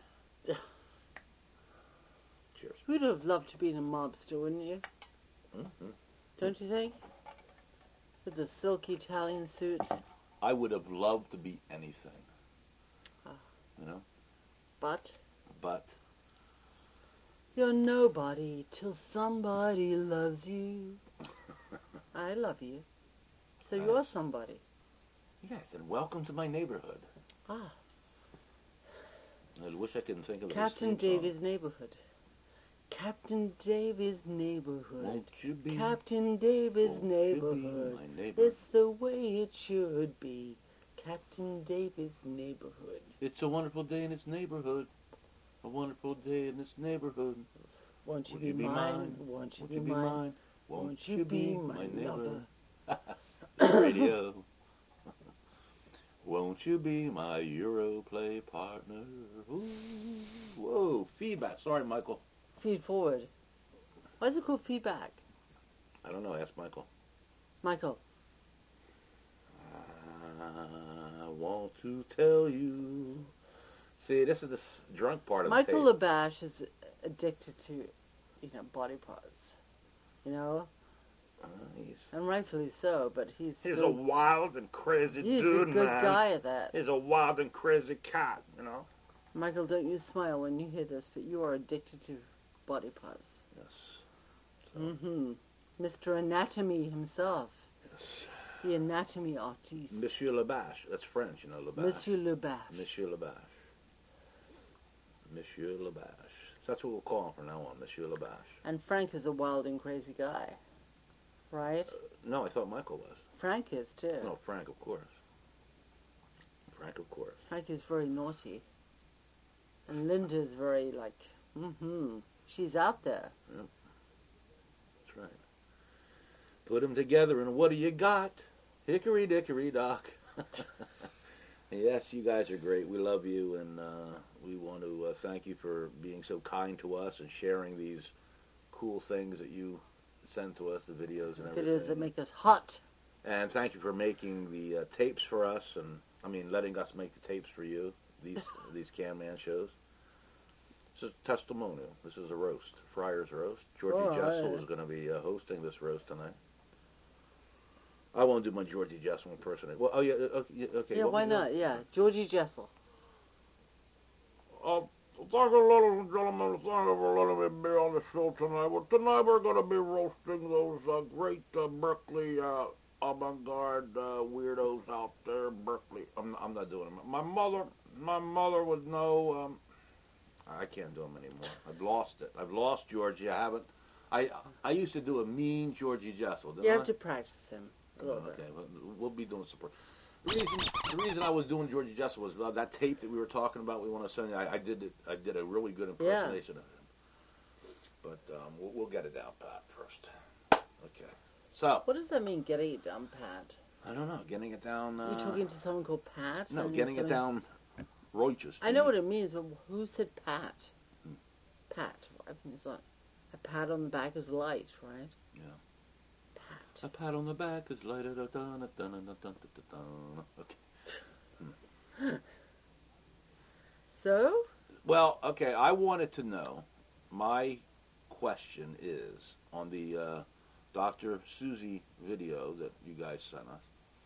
Cheers. You'd have loved to be in a mobster, wouldn't you? Mm-hmm. Don't you think? With the silky Italian suit. I would have loved to be anything. Ah. You know? But But you're nobody till somebody loves you. I love you. So Uh, you're somebody. yes, and welcome to my neighborhood. Ah, I wish I could think of Captain his theme song. Davy's neighborhood. Captain Davy's neighborhood. Won't you be? Captain Davy's won't you be neighborhood. my neighbor? It's the way it should be. Captain Davy's neighborhood. It's a wonderful day in its neighborhood. A wonderful day in its neighborhood. Won't you, Would be, you be mine? mine? Won't you Won't be you be mine? mine? Won't you be my neighbor? lover? Radio. Won't you be my Europlay partner? Ooh. Whoa, feedback. Sorry, Michael. Feed forward. Why is it called feedback? I don't know. Ask Michael. Michael. I want to tell you. See, this is the s- drunk part of Michael the tape. Labash is addicted to, you know, body parts. You know? Uh, he's And rightfully so, but he's he's so, a wild and crazy he's dude, a good man. guy at that. He's a wild and crazy cat, you know. Michael, don't you smile when you hear this, but you are addicted to body parts. Yes. Mm-hmm. Mister Anatomy himself. Yes. The anatomy artiste. Monsieur Labash. That's French, you know, Labash. Monsieur Labash. Monsieur Labash. Monsieur Labash. So that's what we'll call him from now on, Monsieur Labash. And Frank is a wild and crazy guy. right? No, I thought Michael was. Frank is too. No, Frank, of course. Frank, of course. Frank is very naughty. And Linda's very like, mm-hmm. She's out there. Yep. That's right. Put them together and what do you got? Hickory dickory dock. Yes, you guys are great. We love you, and uh, we want to uh, thank you for being so kind to us and sharing these cool things that you send to us, the videos and everything. Videos that make us hot. And thank you for making the uh, tapes for us, and I mean letting us make the tapes for you. These these Can Man shows. This is a testimonial. This is a roast, Friar's roast. Georgie Oh, Jessel yeah. is going to be uh, hosting this roast tonight. I won't do my Georgie Jessel impersonation. Well, oh yeah, uh, okay. Yeah, okay. Yeah, What why we not? doing? Yeah, Georgie Jessel. Uh, thank you, ladies and gentlemen. Thank you for letting me be on the show tonight. Well, tonight we're going to be roasting those uh, great uh, Berkeley uh, avant-garde uh, weirdos out there. Berkeley. I'm, I'm not doing them. My mother, my mother would know. Um, I can't do them anymore. I've lost it. I've lost Georgie. I haven't. I I used to do a mean Georgie Jessel. Didn't You I? have to practice him a little Okay, bit. well, we'll be doing support. The reason, the reason I was doing Georgie Jessel was uh, that tape that we were talking about. We want to send you. I, I did it. I did a really good impersonation of him. But um, we'll, we'll get it down pat first. Okay. So What does that mean, getting it down, Pat? I don't know. Getting it down. Uh, you talking to someone called Pat? No, And getting it someone- down. Righteous. I know what it means, but who said Pat? Hmm. Pat. I mean, it's not a pat on the back is light, right? Yeah. Pat. A pat on the back is lighter. Da, da, da, da, da, da, da, da, da. Okay. So? Well, okay, I wanted to know, my question is, on the uh, Doctor Susie video that you guys sent us,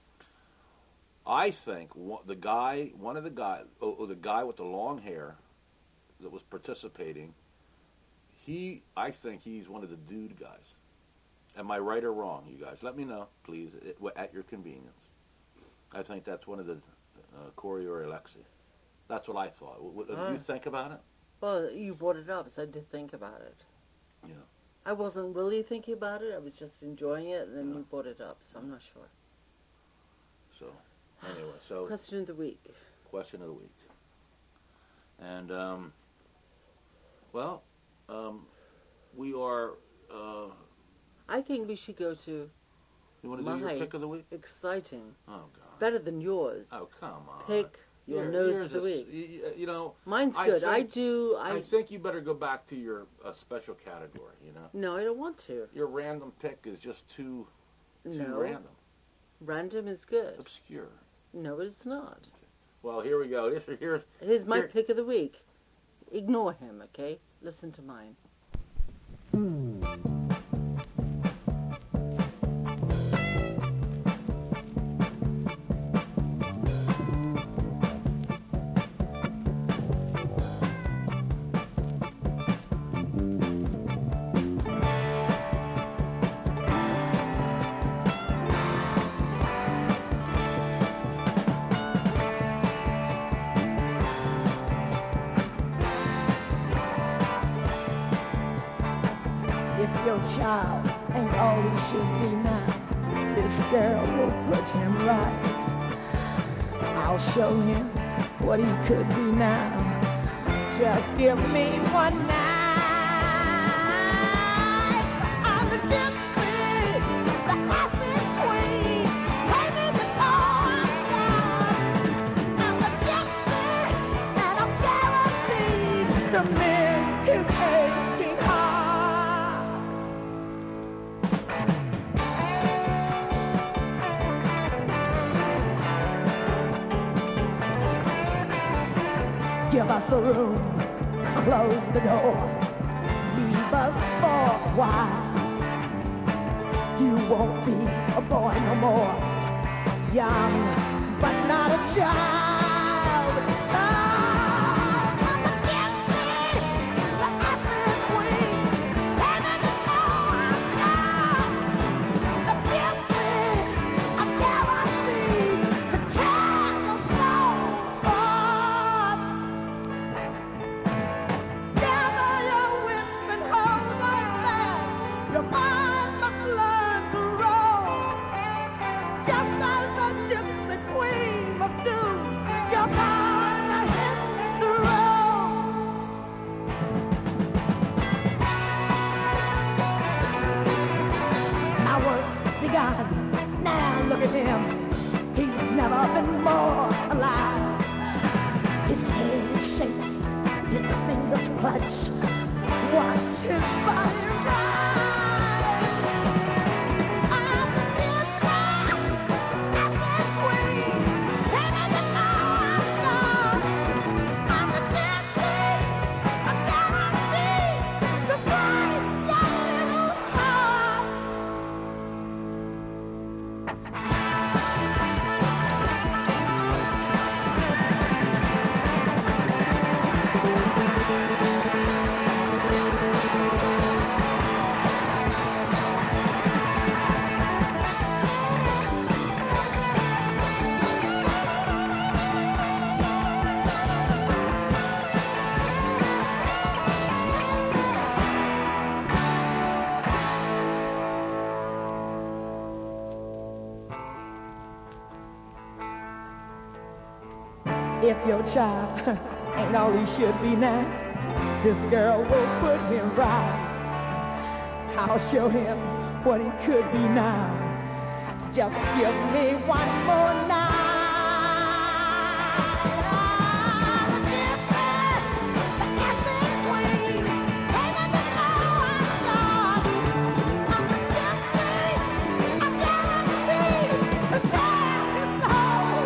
I think one, the guy, one of the guys, oh, oh, the guy with the long hair that was participating, he, I think he's one of the dude guys. Am I right or wrong, you guys? Let me know, please, at, at your convenience. I think that's one of the uh, Corey or Alexi. That's what I thought. What, what, Ah. do you think about it? Well, you brought it up, so I did think about it. Yeah. I wasn't really thinking about it. I was just enjoying it, and then Yeah. you brought it up, so I'm not sure. So, anyway, so Question of the week. question of the week. And, um, well, um, we are, uh, I think we should go to you want to do your My. pick of the week? exciting, Oh, God. better than yours. Oh, come on. Pick your Your- nose yours of the is- week. You, you know, Mine's I good. I think- do. I, I think you better go back to your uh, special category, you know? no, I don't want to. Your random pick is just too, too No, random. random is good. Obscure. No, it's not. Well, here we go. Here's, here's Here's my Here- pick of the week. Ignore him, okay? Listen to mine. If your child ain't all he should be now, this girl will put him right. I'll show him what he could be now. Just give me one night. I'm the gypsy, the acid queen. Pay me before I'm gone. I'm the gypsy, and I'm guaranteed to mend his aching heart. Give us a room, close the door, leave us for a while. You won't be a boy no more, young but not a child. Oh, I'm the gypsy, the acid queen, living before I'm gone. The gypsy, I'm guaranteed to tear your soul apart. Gather your wits and hold on fast. Your mind must learn to gun. Now look at him. He's never been more alive. His head shakes, his fingers clutch. Watch his body rise. I'm the gypsy, acid queen. Can't even know I'm gone. I'm the gypsy, a guarantee to break your little heart. If your child ain't all he should be now, this girl will put him right. I'll show him what he could be now. Just give me one more night. I'm a gypsy, the acid queen. Can't even know I'm gone. I'm a gypsy, I guarantee to tear his soul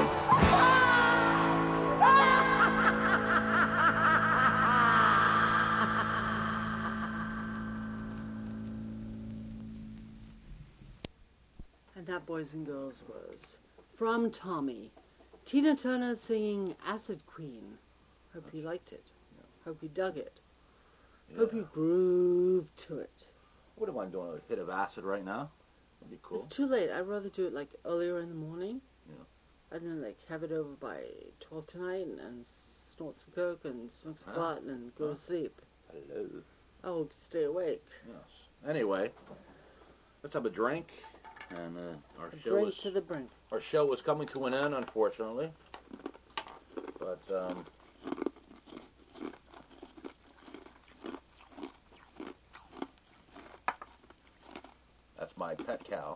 And that, boys and girls, was from Tommy. Tina Turner singing Acid Queen. Hope you liked it. Hope you dug it. Hope you grooved to it. I wouldn't mind doing a hit of acid right now. That'd be cool. It's too late. I'd rather do it like earlier in the morning. Yeah. And then like have it over by twelve tonight and, and snort some coke and smoke some Huh? pot and go Huh? to sleep. Hello. Oh, stay awake. Yes. Anyway, let's have a drink. And uh, our A show drink is to the brink. our show is coming to an end, unfortunately. But um, that's my pet cow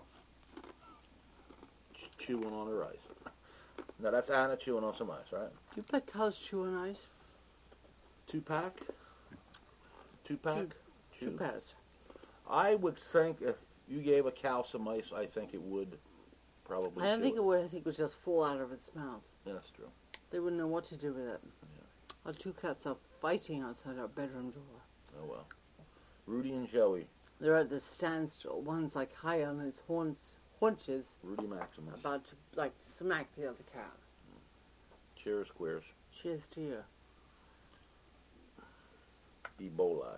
ch- chewing on her ice. No, that's Anna chewing on some ice, right? Do you pet cows chew on ice? Two pack. Two pack. Two pets. I would think if you gave a cow some ice, I think it would probably. I don't chew think it would. I think it would just fall out of its mouth. Yeah, that's true. They wouldn't know what to do with it. Our two cats are fighting outside our bedroom door. Oh well. Rudy and Joey. They're at the standstill. One's like high on his horns, haunches, Rudy Maximus. about to like smack the other cat. Cheers, squares. Cheers to you. Ebola.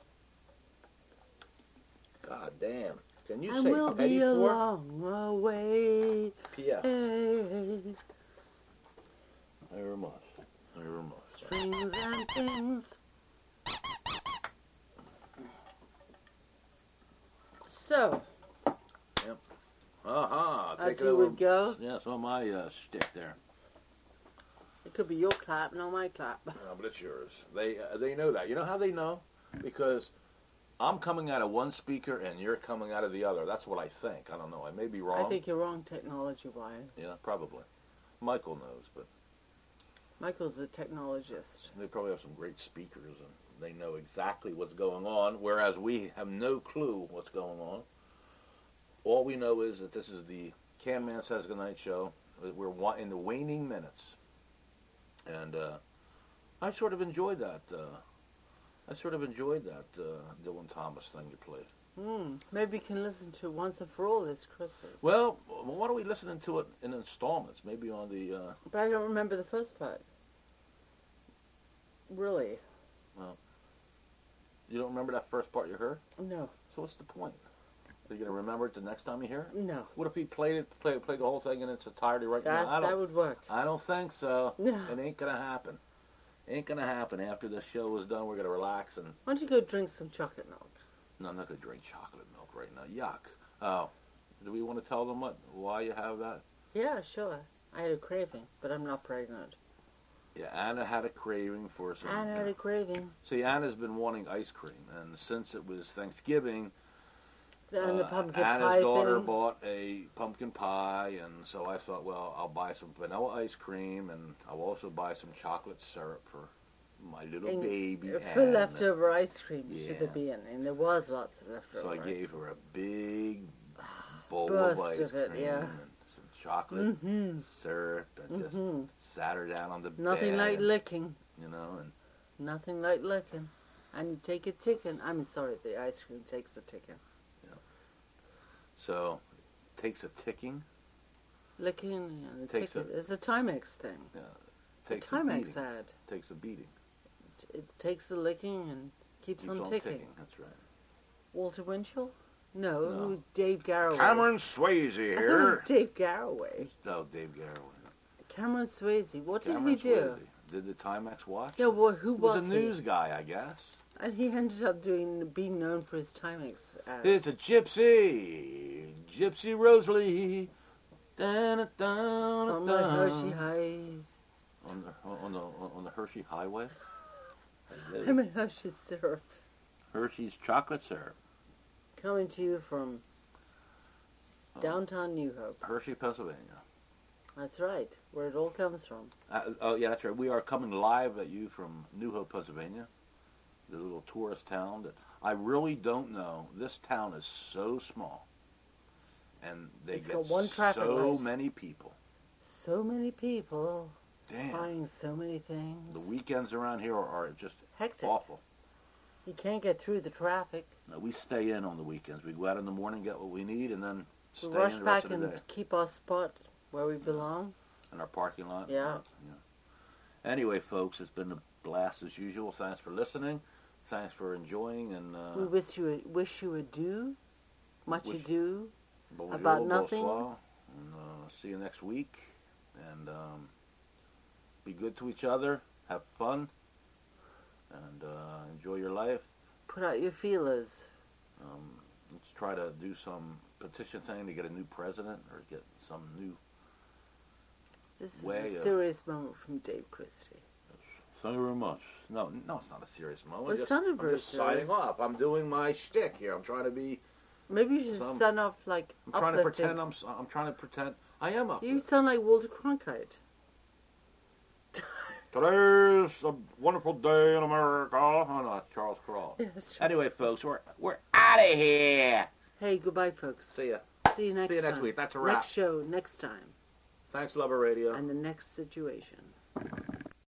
God damn. Can you and say we'll petty be a for? long way. P F. Hey. Very much. Very much. Strings and things. So, Yep. Aha. as Take it you over. would go, Yeah, some of my uh, shtick there. it could be your clap, not my clap. No, but it's yours. They uh, they know that. You know how they know? Because I'm coming out of one speaker and you're coming out of the other. That's what I think. I don't know. I may be wrong. I think you're wrong technology-wise. Yeah, probably. Michael knows, but Michael's a technologist. they probably have some great speakers and they know exactly what's going on, whereas we have no clue what's going on. All we know is that this is the Cam Man Says Goodnight show. We're wa- in the waning minutes. And uh, I sort of enjoyed that. Uh, I sort of enjoyed that uh, Dylan Thomas thing you played. Hmm. Maybe you can listen to Once and For All this Christmas. Well, why don't we listen to it in installments? Maybe on the... Uh, But I don't remember the first part. Really? you don't remember that first part you heard? No. So what's the point? Are you going to remember it the next time you hear it? No. What if he played it, played, played the whole thing in its entirety right That, now? I that don't, would work. I don't think so. No. It ain't going to happen. Ain't going to happen. After this show is done, we're going to relax and... Why don't you go drink some chocolate milk? No, I'm not going to drink chocolate milk right now. Yuck. Oh, do we want to tell them what, why you have that? Yeah, sure. I had a craving, but I'm not pregnant. Yeah, Anna had a craving for some... I had a craving. See, Anna's been wanting ice cream, and since it was Thanksgiving, And the uh, pumpkin Anna's pie daughter thing. bought a pumpkin pie, and so I thought, well, I'll buy some vanilla ice cream, and I'll also buy some chocolate syrup for my little And baby for Anna. leftover ice cream should Yeah. there be in, and there was lots of leftover. So I ice gave her a big bowl Burst of ice of it, cream yeah. and some chocolate Mhm. syrup, and just Mhm. sat her down on the Nothing bed. like and, licking. you know, and Nothing like licking. And you take a ticking. I'm sorry, the ice cream takes a ticking. so it takes a ticking, Licking and a Takes ticking. a- It's a Timex thing. The takes a Timex beating. ad. Takes a beating. It takes the licking and keeps, Keeps on on ticking. ticking. That's right. Walter Winchell? No, No. it was Dave Garroway. Cameron Swayze I thought it here. was Dave Garroway. No, Dave Garroway. Cameron Swayze. What did Cameron he do? Swayze. Did the Timex watch? Yeah, well, who He was, was a he? news guy, I guess. And he ended up doing being known for his Timex ads. It's a gypsy, Gypsy Rosalie. Dun, dun, On dun, the Hershey High. On the on the on the Hershey Highway. I mean Hershey syrup. Hershey's chocolate syrup. Coming to you from Oh. downtown New Hope. Hershey, Pennsylvania. That's right, where it all comes from. Uh, oh yeah, that's right. We are coming live at you from New Hope, Pennsylvania, the little tourist town that I really don't know. This town is so small, and they It's get got one traffic so light. many people. So many people Damn, buying so many things. the weekends around here are, are just Hectic. awful. You can't get through the traffic. Now, we stay in on the weekends. We go out in the morning, get what we need, and then stay We rush in the back rest of the day and keep our spot where we belong. in our parking lot. Yeah. yeah. Anyway, folks, it's been a blast as usual. Thanks for listening. Thanks for enjoying, and uh, We wish you a, wish you ado, much Wish- ado. bonjour, about nothing. bonsoir, and uh, see you next week. And um, be good to each other. Have fun, and uh, enjoy your life. Put out your feelers. Um, let's try to do some petition thing to get a new president or get some new. This is Way a of- serious moment from Dave Christie. Thank you very much. No, no, it's not a serious moment. Well, it just, sounded I'm very just signing serious. off. I'm doing my shtick here. I'm trying to be. Maybe you should Some- sound off like I'm trying to uplifting. pretend. I'm. s- I'm trying to pretend. I am up. You sound like Walter Cronkite. Today's a wonderful day in America. Oh no, Charles Crawl. Yes, Anyway, folks, we're we're out of here. Hey, goodbye, folks. See ya. See you next See you time. next week. That's a wrap. Next show, next time, Thanks, Lover Radio. and the next situation.